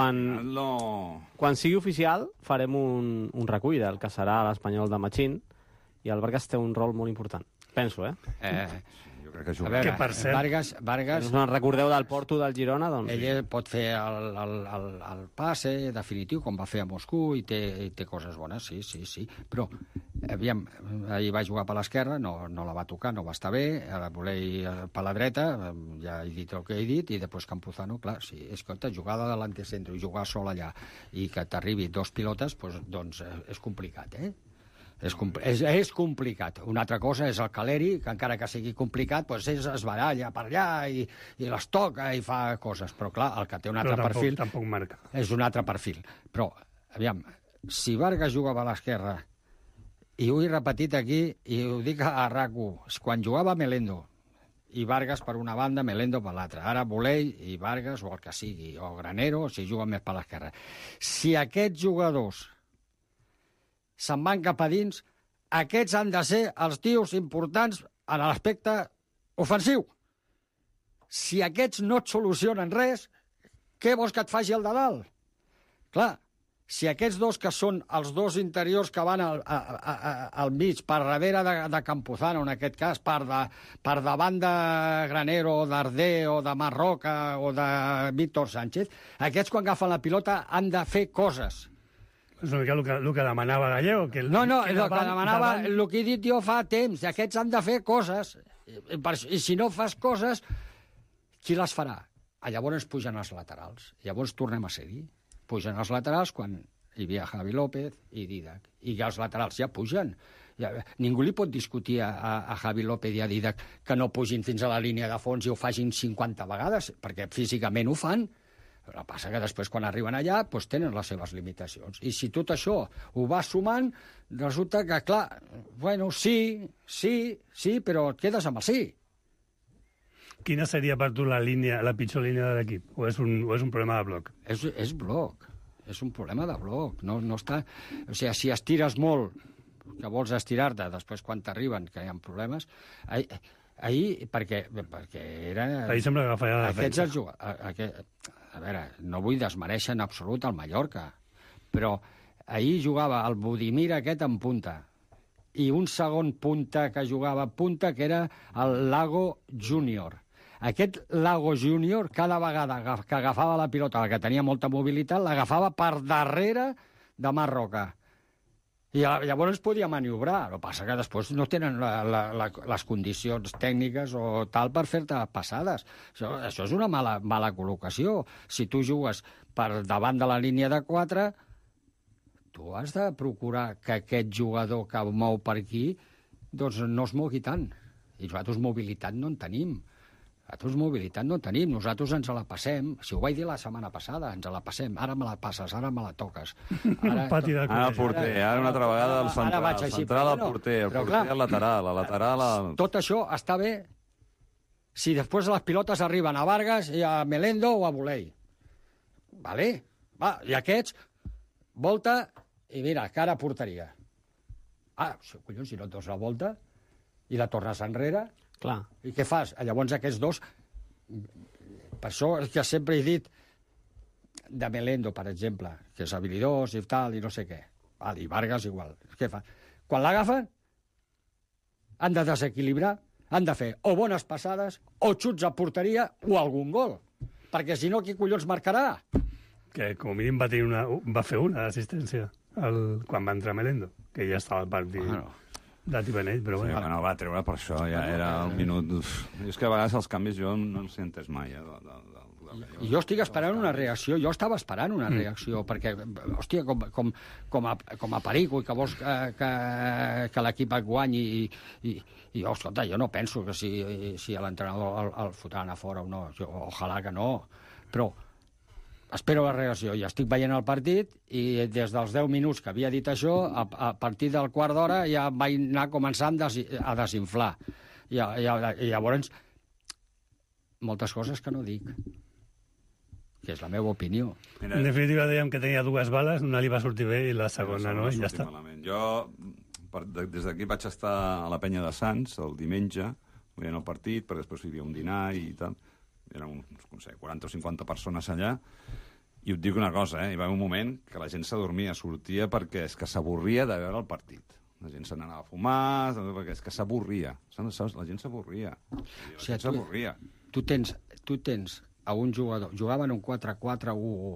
quan sigui oficial farem un recull del que serà l'Espanyol de Machín i el Vargas té un rol molt important. Penso, jo crec que a veure, per cert, Vargas... No recordeu del Porto del Girona? Doncs... Ell pot fer el passe definitiu, com va fer a Moscou, i té coses bones, sí. Però, aviam, ahir va jugar per l'esquerra, no la va tocar, no va estar bé, ara voler per la dreta, ja he dit el que he dit, i després Campuzano, clar, sí, escolta, jugada de l'antecentro i jugar sol allà, i que t'arribi 2 pilotes, doncs és complicat, És complicat. Una altra cosa és el Caleri, que encara que sigui complicat, es baralla per allà i les toca i fa coses. Però, clar, el que té un altre perfil... Tampoc marca. És un altre perfil. Però, aviam, si Vargas jugava a l'esquerra, i ho he repetit aquí, i ho dic a RAC1, quan jugava Melendo, i Vargas per una banda, Melendo per l'altra. Ara Bolell i Vargas, o el que sigui, o Granero, si juguen més per l'esquerra. Si aquests jugadors se'n van cap a dins, aquests han de ser els tios importants en l'aspecte ofensiu. Si aquests no et solucionen res, què vols que et faci el de dalt? Clar, si aquests 2 que són els 2 interiors que van al mig, per darrere de Campuzano, en aquest cas, per davant de Granero, o d'Ardé, o de Marroca, o de Víctor Sánchez, aquests quan agafen la pilota han de fer coses. És una mica el que demanava Gallego. No, el que demanava, el que he dit jo fa temps, aquests han de fer coses, i si no fas coses, qui les farà? Llavors pugen els laterals, llavors tornem a ser-hi. Pugen els laterals quan hi havia Javi López i Didac, i els laterals ja pugen. Ningú li pot discutir a Javi López i a Didac que no pugin fins a la línia de fons i ho facin 50 vegades, perquè físicament ho fan. El que passa que després, quan arriben allà, tenen les seves limitacions. I si tot això ho vas sumant, resulta que, clar, bueno, sí, però et quedes amb el sí. Quina seria per tu la pitjor línia de l'equip? O és un problema de bloc? És bloc. És un problema de bloc. No està... O sigui, si estires molt, que vols estirar-te, després quan t'arriben, que hi ha problemes... Ahir, perquè era... Ahir sembla que fallava la defensa. A veure, no vull desmereixer en absolut el Mallorca, però ahir jugava el Budimir aquest en punta, i un segon punta que jugava en punta, que era el Lago Júnior. Aquest Lago Júnior, cada vegada que agafava la pilota, que tenia molta mobilitat, l'agafava per darrere de Marroca. I llavors podia maniobrar. El que passa que després no tenen les condicions tècniques o tal per fer-te passades. Això és una mala col·locació. Si tu jugues per davant de la línia de 4, tu has de procurar que aquest jugador que mou per aquí doncs no es mogui tant. I nosaltres mobilitat no en tenim. Nosaltres ens la passem, si ho vaig dir la setmana passada, ens la passem, ara me la passes, ara me la toques. Ara el porter, ara una altra vegada el central al porter, el porter al lateral, el lateral... Tot això està bé si després les pilotes arriben a Vargas i a Melendo o a Bolell. Vale? Va, i aquests, volta i mira, cara a porteria. Collons, si no et dones la volta... i la tornes enrere. Clar. I què fas? Llavors aquests dos... Per això és que sempre he dit de Melendo, per exemple, que és habilidós i tal, i no sé què. I Vargas igual. Què fa? Quan l'agafen, han de desequilibrar, han de fer o bones passades, o xuts a porteria, o algun gol. Perquè si no, qui collons marcarà? Que com a mínim va fer una assistència quan va entrar Melendo, que ja estava al partit dat i beneit, però Sí, bueno. bueno, va treure per això, ja era el minut... És que a vegades els canvis jo no els he entès mai. I jo estic esperant una reacció, jo estava esperant una reacció, perquè, hòstia, com a perico i que vols que l'equip et guanyi i jo, escolta, jo no penso que si l'entrenador el fotran a fora o no, ojalà que no, però espero la reacció. I estic veient el partit i des dels 10 minuts que havia dit això, a partir del quart d'hora ja vaig anar començant a desinflar. I llavors, moltes coses que no dic, que és la meva opinió. En definitiva, dèiem que tenia dues bales, una li va sortir bé i la segona no, i ja està. Jo, des d'aquí vaig estar a la penya de Sants el diumenge, veient el partit, perquè després hi havia un dinar i tal. Eren no sé, 40 o 50 persones allà, i et dic una cosa, hi va haver un moment que la gent s'adormia, sortia perquè és que s'avorria de veure el partit. La gent se n'anava a fumar, perquè és que s'avorria. La gent s'avorria. La gent s'avorria. Tu tens a un jugador... Jugaven un 4-4-1-1.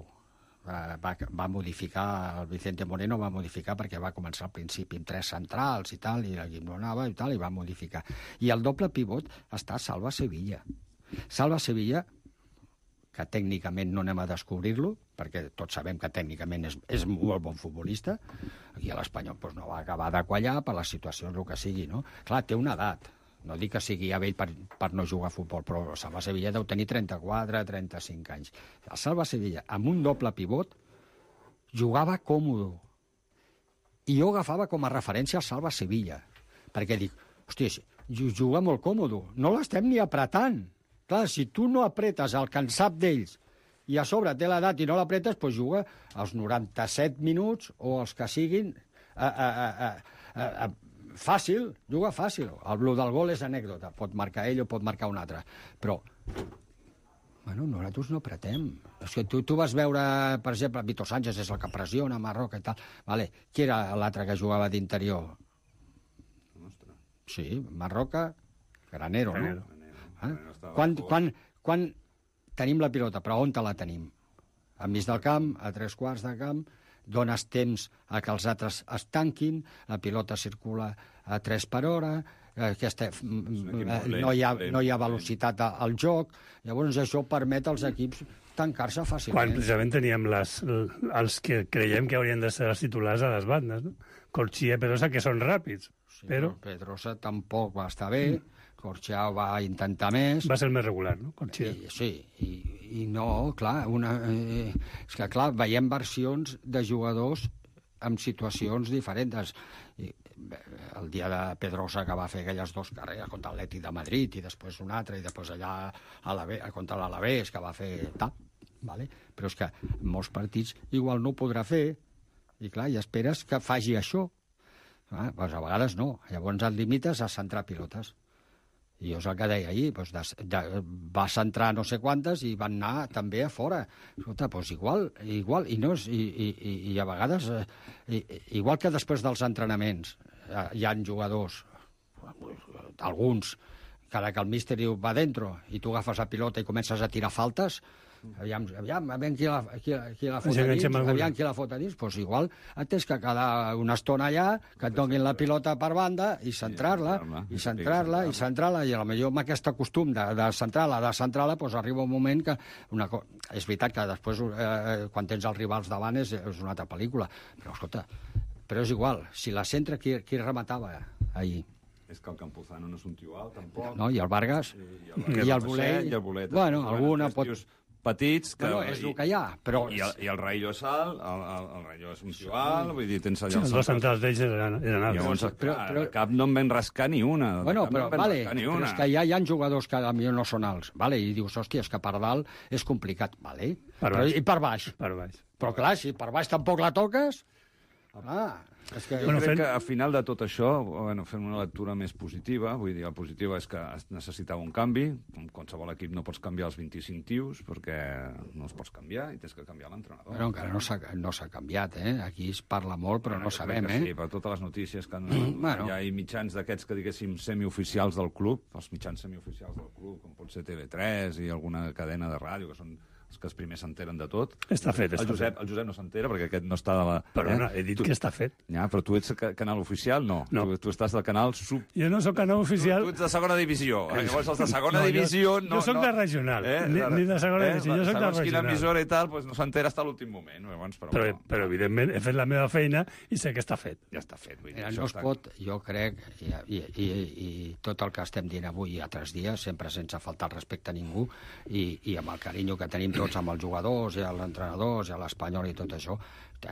Va modificar, el Vicente Moreno va modificar perquè va començar al principi amb 3 centrals i tal, i l'equip no anava i tal, i va modificar. I el doble pivot està Salva Sevilla. Salva Sevilla, que tècnicament no anem a descobrir-lo, perquè tots sabem que tècnicament és molt bon futbolista, aquí a l'Espanyol doncs, no va acabar de quallar per les situacions, el que sigui, no? Clar, té una edat. No dic que sigui ja vell per no jugar a futbol, però Salva Sevilla deu tenir 34, 35 anys. El Salva Sevilla, amb un doble pivot, jugava còmode. I jo agafava com a referència el Salva Sevilla, perquè dic, hòstia, juga molt còmode, no l'estem ni apretant. Clar, si tu no apretes el cansat d'ells i a sobre té l'edat i no l'apretes, doncs juga als 97 minuts o els que siguin fàcil, juga fàcil. El blu del gol és anècdota, pot marcar ell o pot marcar un altre. Però, bueno, nosaltres no apretem. És que tu vas veure, per exemple, Vito Sánchez és el que pressiona, Marroca i tal. Vale. Qui era l'altre que jugava d'interior? Sí, Marroca, Granero, no? Quan tenim la pilota, però on te la tenim? Enmig del camp, a 3/4 de camp, dones temps a que els altres es tanquin, la pilota circula a 3 per hora, no hi ha velocitat al joc, llavors això permet als equips tancar-se fàcilment. Quan precisament teníem els que creiem que haurien de ser els titulars a les bandes, no? Corchia i Pedrosa, que són ràpids, però... Pedrosa tampoc va estar bé, Corchia va intentar més. Va ser el més regular, no? Corchia. Sí, i no, clar, és que, clar, veiem versions de jugadors amb situacions diferents. El dia de Pedrosa, que va fer aquelles 2 carreres contra l'Atlètic de Madrid, i després una altra, i després allà contra l'Alavés, que va fer tal, vale? Però és que en molts partits igual no ho podrà fer, i clar, i esperes que faci això. Doncs a vegades no. Llavors et limites a centrar pilotes. I jo és el que deia ahir, doncs va centrar no sé quantes i van anar també a fora. Escolta, doncs igual, i a vegades, igual que després dels entrenaments hi ha jugadors, alguns, cada que el míster diu va dentro i tu agafes la pilota i comences a tirar faltes, aviam qui la fot a dins, doncs igual tens que quedar una estona allà, que et donin la pilota per banda i centrar-la, i potser amb aquest costum de centrar-la, doncs arriba un moment que... És veritat que després, quan tens els rivals davant, és una altra pel·lícula, però escolta, però és igual, si la centra, qui rematava ahir? És que el Campuzano no és un tio alt, tampoc. No, i el Vargas, i el Bolet. Bueno, alguna pot... petits... Que, bueno, és el que hi ha, però... I el Rayo és alt, el Rayo és un tio alt, vull dir, tens allà... Els 2 centrals d'ells eren alts. Llavors, però cap no en ven rascar ni una. Bueno, però és que ja hi ha jugadors que potser no són alts, vale? I dius, hòstia, és que per dalt és complicat, vale? I per baix? Per baix. Però clar, si per baix tampoc la toques... És que... Jo crec que al final de tot això, fem una lectura més positiva, vull dir, la positiva és que es necessitava un canvi, en qualsevol equip no pots canviar els 25 tios, perquè no els pots canviar i tens que canviar l'entrenador. Però encara no s'ha canviat, Aquí es parla molt, però no sabem, Sí, per totes les notícies que hi ha mitjans d'aquests que, diguéssim, semioficials del club, els mitjans semioficials del club, com pot ser TV3 i alguna cadena de ràdio, que són els que els primers s'enteren de tot. Està fet, El Josep no s'entera, perquè aquest no està de la... Però no, he dit que està fet. Ja, però tu ets canal oficial? No. Tu estàs del canal sub... Jo no sóc canal oficial. Tu ets de segona divisió. Llavors els de segona divisió... Jo sóc de regional, ni de segona divisió. Jo sóc de regional. Segons quina emissora i tal, no s'entera fins a l'últim moment. Però, evidentment, he fet la meva feina i sé que està fet. Ja està fet. No es pot, jo crec, i tot el que estem dient avui i altres dies, sempre sense faltar el respecte a ningú, i amb el carinyo que tenim tots amb els jugadors i els entrenadors i l'Espanyol i tot això,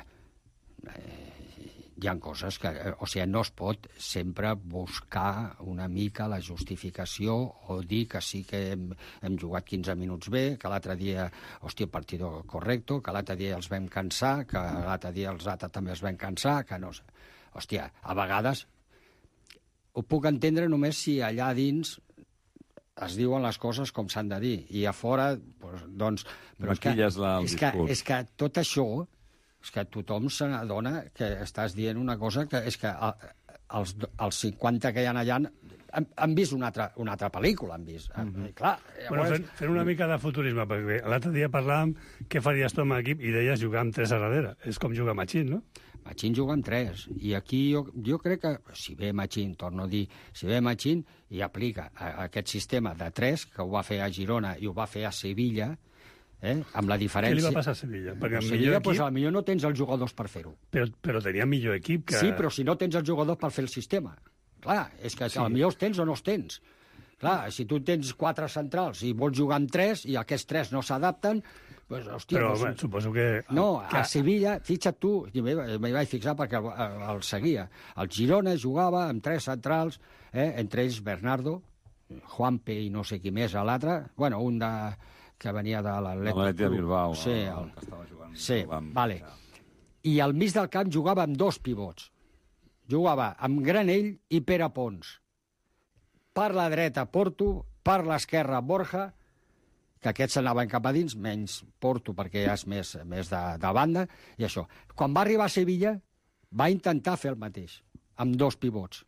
hi ha coses que... O sigui, no es pot sempre buscar una mica la justificació o dir que sí que hem jugat 15 minuts bé, que l'altre dia, hòstia, partido correcto, que l'altre dia els vam cansar, que l'altre dia els altres també els vam cansar, que no sé. Hòstia, a vegades ho puc entendre només si allà dins es diuen les coses com s'han de dir, i a fora, doncs... Però és que tot això, és que tothom se n'adona que estàs dient una cosa que és que els 50 que hi ha allà han vist una altra pel·lícula, han vist. Clar, llavors... Fent una mica de futurisme, perquè l'altre dia parlàvem què faries tu amb l'equip i deies jugar amb 3 a darrere. És com jugar Machín, no? Machín juga amb 3, i aquí jo crec que, si ve Machín, torno a dir, si ve Machín i aplica aquest sistema de 3, que ho va fer a Girona i ho va fer a Sevilla, amb la diferència... Què li va passar a Sevilla? Perquè Sevilla, potser no tens els jugadors per fer-ho. Però tenia millor equip que... Sí, però si no tens els jugadors per fer el sistema. Clar, és que potser els tens o no els tens. Clar, si tu tens 4 centrals i vols jugar amb 3 i aquests 3 no s'adapten... Pues, hòstia, però suposo que... No, a Sevilla, fixa't tu, m'hi vaig fixar perquè el seguia. El Girona jugava amb 3 centrals, entre ells Bernardo, Juanpe i no sé qui més, l'altre, bueno, un que venia de l'Atlètic de Bilbao. Sí, vale. I al mig del camp jugava amb 2 pivots. Jugava amb Granell i Pere Pons. Per la dreta, Porto, per l'esquerra, Borja, que aquests s'anaven cap a dins, menys Porto, perquè ja és més de banda, i això. Quan va arribar a Sevilla, va intentar fer el mateix, amb 2 pivots.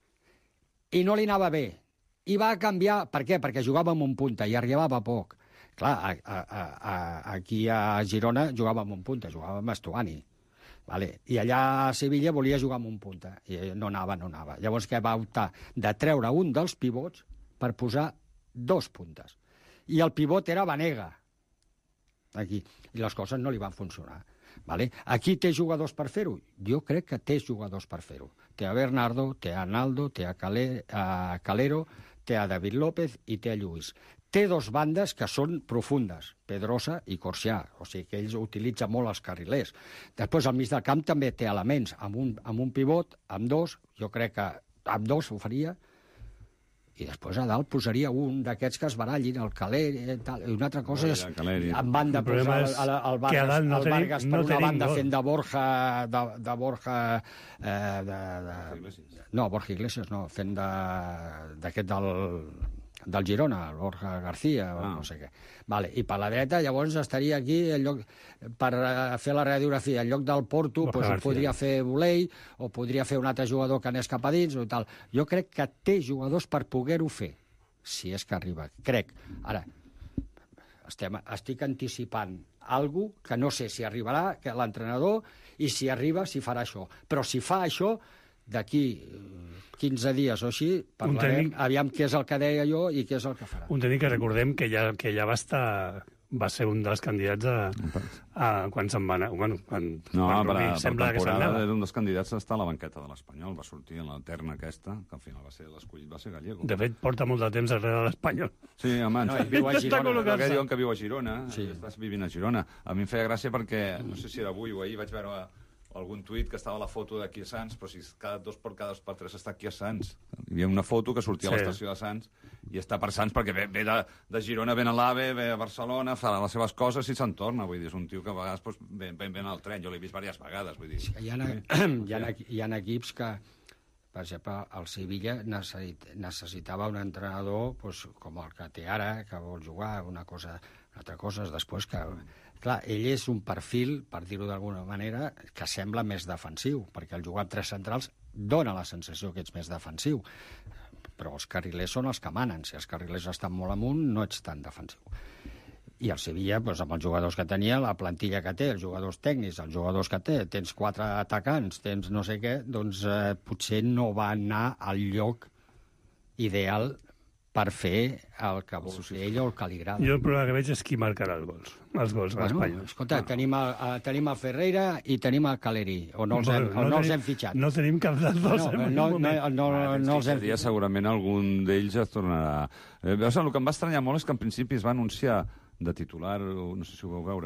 I no li anava bé. I va canviar... Per què? Perquè jugava amb un punta i arribava poc. Clar, aquí a Girona jugava amb un punta, jugava amb Estuani. Vale. I allà a Sevilla volia jugar amb un punta, i no anava. Llavors què va optar? De treure un dels pivots per posar 2 puntes. I el pivot era Vanega. Aquí. I les coses no li van funcionar. Vale? Aquí té jugadors per fer-ho? Jo crec que té jugadors per fer-ho. Té a Bernardo, té a Naldo, té a Calero, té a David López i té a Lluís. Té 2 bandes que són profundes, Pedrosa i Corsià, o sigui que ells utilitzen molt els carrilers. Després, al mig del camp també té elements, amb un pivot, amb 2, jo crec que amb 2 ho faria, i després a dalt posaria un d'aquests que es barallin, el Caleri i tal. I una altra cosa és, en banda, el Vargas per una banda fent de Borja... No, Borja Iglesias no, fent d'aquest del Girona, el Borja García, no sé què. Vale. I per la dreta, llavors, estaria aquí per fer la radiografia. En lloc del Porto, ho podria fer Volei, o podria fer un altre jugador que anés cap a dins, o tal. Jo crec que té jugadors per poder-ho fer, si és que arriba. Crec. Ara, estic anticipant alguna que no sé si arribarà, que l'entrenador, i si arriba, si farà això. Però si fa això, d'aquí 15 dies o així, parlarem, aviam què és el que deia jo i què és el que farà. Un tècnic que recordem que ja va ser un dels candidats quan se'n va anar. Per temporada era un dels candidats a estar a la banqueta de l'Espanyol. Va sortir en la terna aquesta, que al final va ser l'escollit, va ser Gallego. De fet, porta molt de temps darrere de l'Espanyol. Sí, home, viu a Girona. Que diuen que viu a Girona, estàs vivint a Girona. A mi em feia gràcia perquè, no sé si era avui o ahir, vaig veure o algun tuit que estava la foto d'aquí a Sants, però si cada 2 per 3 està aquí a Sants. Hi havia una foto que sortia a l'estació de Sants i està per Sants perquè ve de Girona, ve a l'AVE, ve a Barcelona, fa les seves coses i se'n torna. Vull dir, és un tio que a vegades ven al tren. Jo l'he vist diverses vegades. Vull dir. Hi ha equips que, per exemple, el Sevilla necessitava un entrenador com el que té ara, que vol jugar, una altra cosa és després que... Clar, ell és un perfil, per dir-ho d'alguna manera, que sembla més defensiu, perquè el jugar amb 3 centrals dona la sensació que ets més defensiu. Però els carrilers són els que manen. Si els carrilers estan molt amunt, no ets tan defensiu. I el Sevilla, amb els jugadors que tenia, la plantilla que té, els jugadors tècnics, els jugadors que té, tens 4 atacants, tens no sé què, doncs potser no va anar al lloc ideal per fer el que vol fer ell o el que li agrada. Jo el problema que veig és qui marcarà els gols a l'Espanyol. Escolta, tenim el Ferreira i tenim el Caleri, o no els hem fitxat. No tenim cap dels dos en un moment. No els hem fitxat. Segurament algun d'ells es tornarà. El que em va estranyar molt és que en principi es va anunciar de titular, no sé si ho vau veure,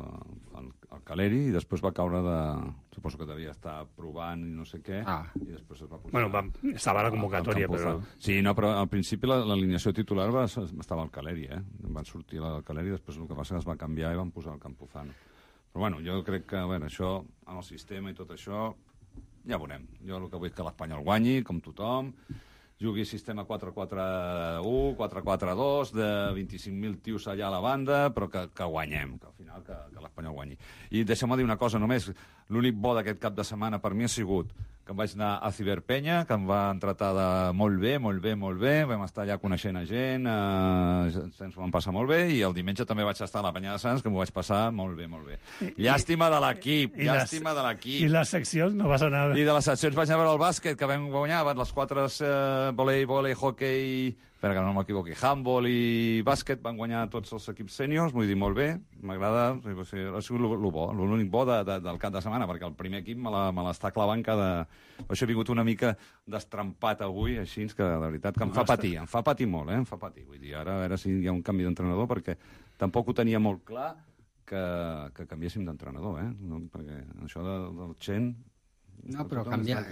el Caleri, i després va caure de... Suposo que devia estar provant i no sé què, i després es va posar... Bueno, estava a la convocatòria, però... Sí, no, però al principi l'alineació titular estava el Caleri, Van sortir el Caleri, després el que va ser es va canviar i van posar el Campuzano. Però bueno, jo crec que això, amb el sistema i tot això, ja veurem. Jo el que vull és que l'Espanyol guanyi, com tothom, jugui sistema 4-4-1, 4-4-2, de 25.000 tios allà a la banda, però que guanyem, que al final que l'Espanyol guanyi. I deixeu-me dir una cosa només, l'únic bo d'aquest cap de setmana per mi ha sigut que em vaig anar a Ciberpenya, que em va tratar molt bé, vam estar allà coneixent a gent, ens ho vam passar molt bé, i el diumenge també vaig estar a la Penya de Sants, que m'ho vaig passar molt bé. Llàstima de l'equip, llàstima de l'equip. I les seccions no vas anar... I de les seccions vaig anar a veure el bàsquet, que vam guanyar les 4 volei, hockey, perquè no m'equivoqui, handball i bàsquet, van guanyar tots els equips sèniors, vull dir, molt bé, m'agrada, ha sigut l'únic bo del cap de setmana, perquè el primer equip me l'està clavant cada... Per això he vingut una mica destrampat avui, així que de veritat que em fa patir molt, em fa patir. Vull dir, ara a veure si hi ha un canvi d'entrenador, perquè tampoc ho tenia molt clar que canviéssim d'entrenador, no, perquè això del Chen... No, però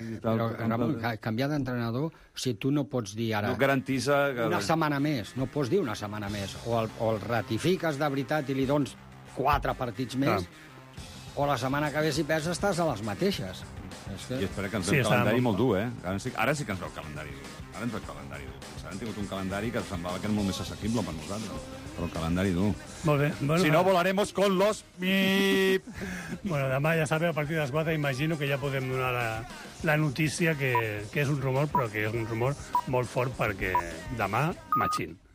canviar d'entrenador, si tu no pots dir ara... No garantisa... Una setmana més, no pots dir una setmana més. O el ratifiques de veritat i li dones 4 partits més, o la setmana que ve, si perds, estàs a les mateixes. I espera que ens ve un calendari molt dur, Ara sí que ens ve el calendari dur. Ara ens ve el calendari dur. Hem tingut un calendari que semblava que era molt més assequible per nosaltres, però el calendari dur. Molt bé. Bueno, si no, volaremos con los... Bueno, demà ja sabeu, a partir de les 4, imagino que ja podem donar la notícia que és un rumor, però que és un rumor molt fort, perquè demà, Machín.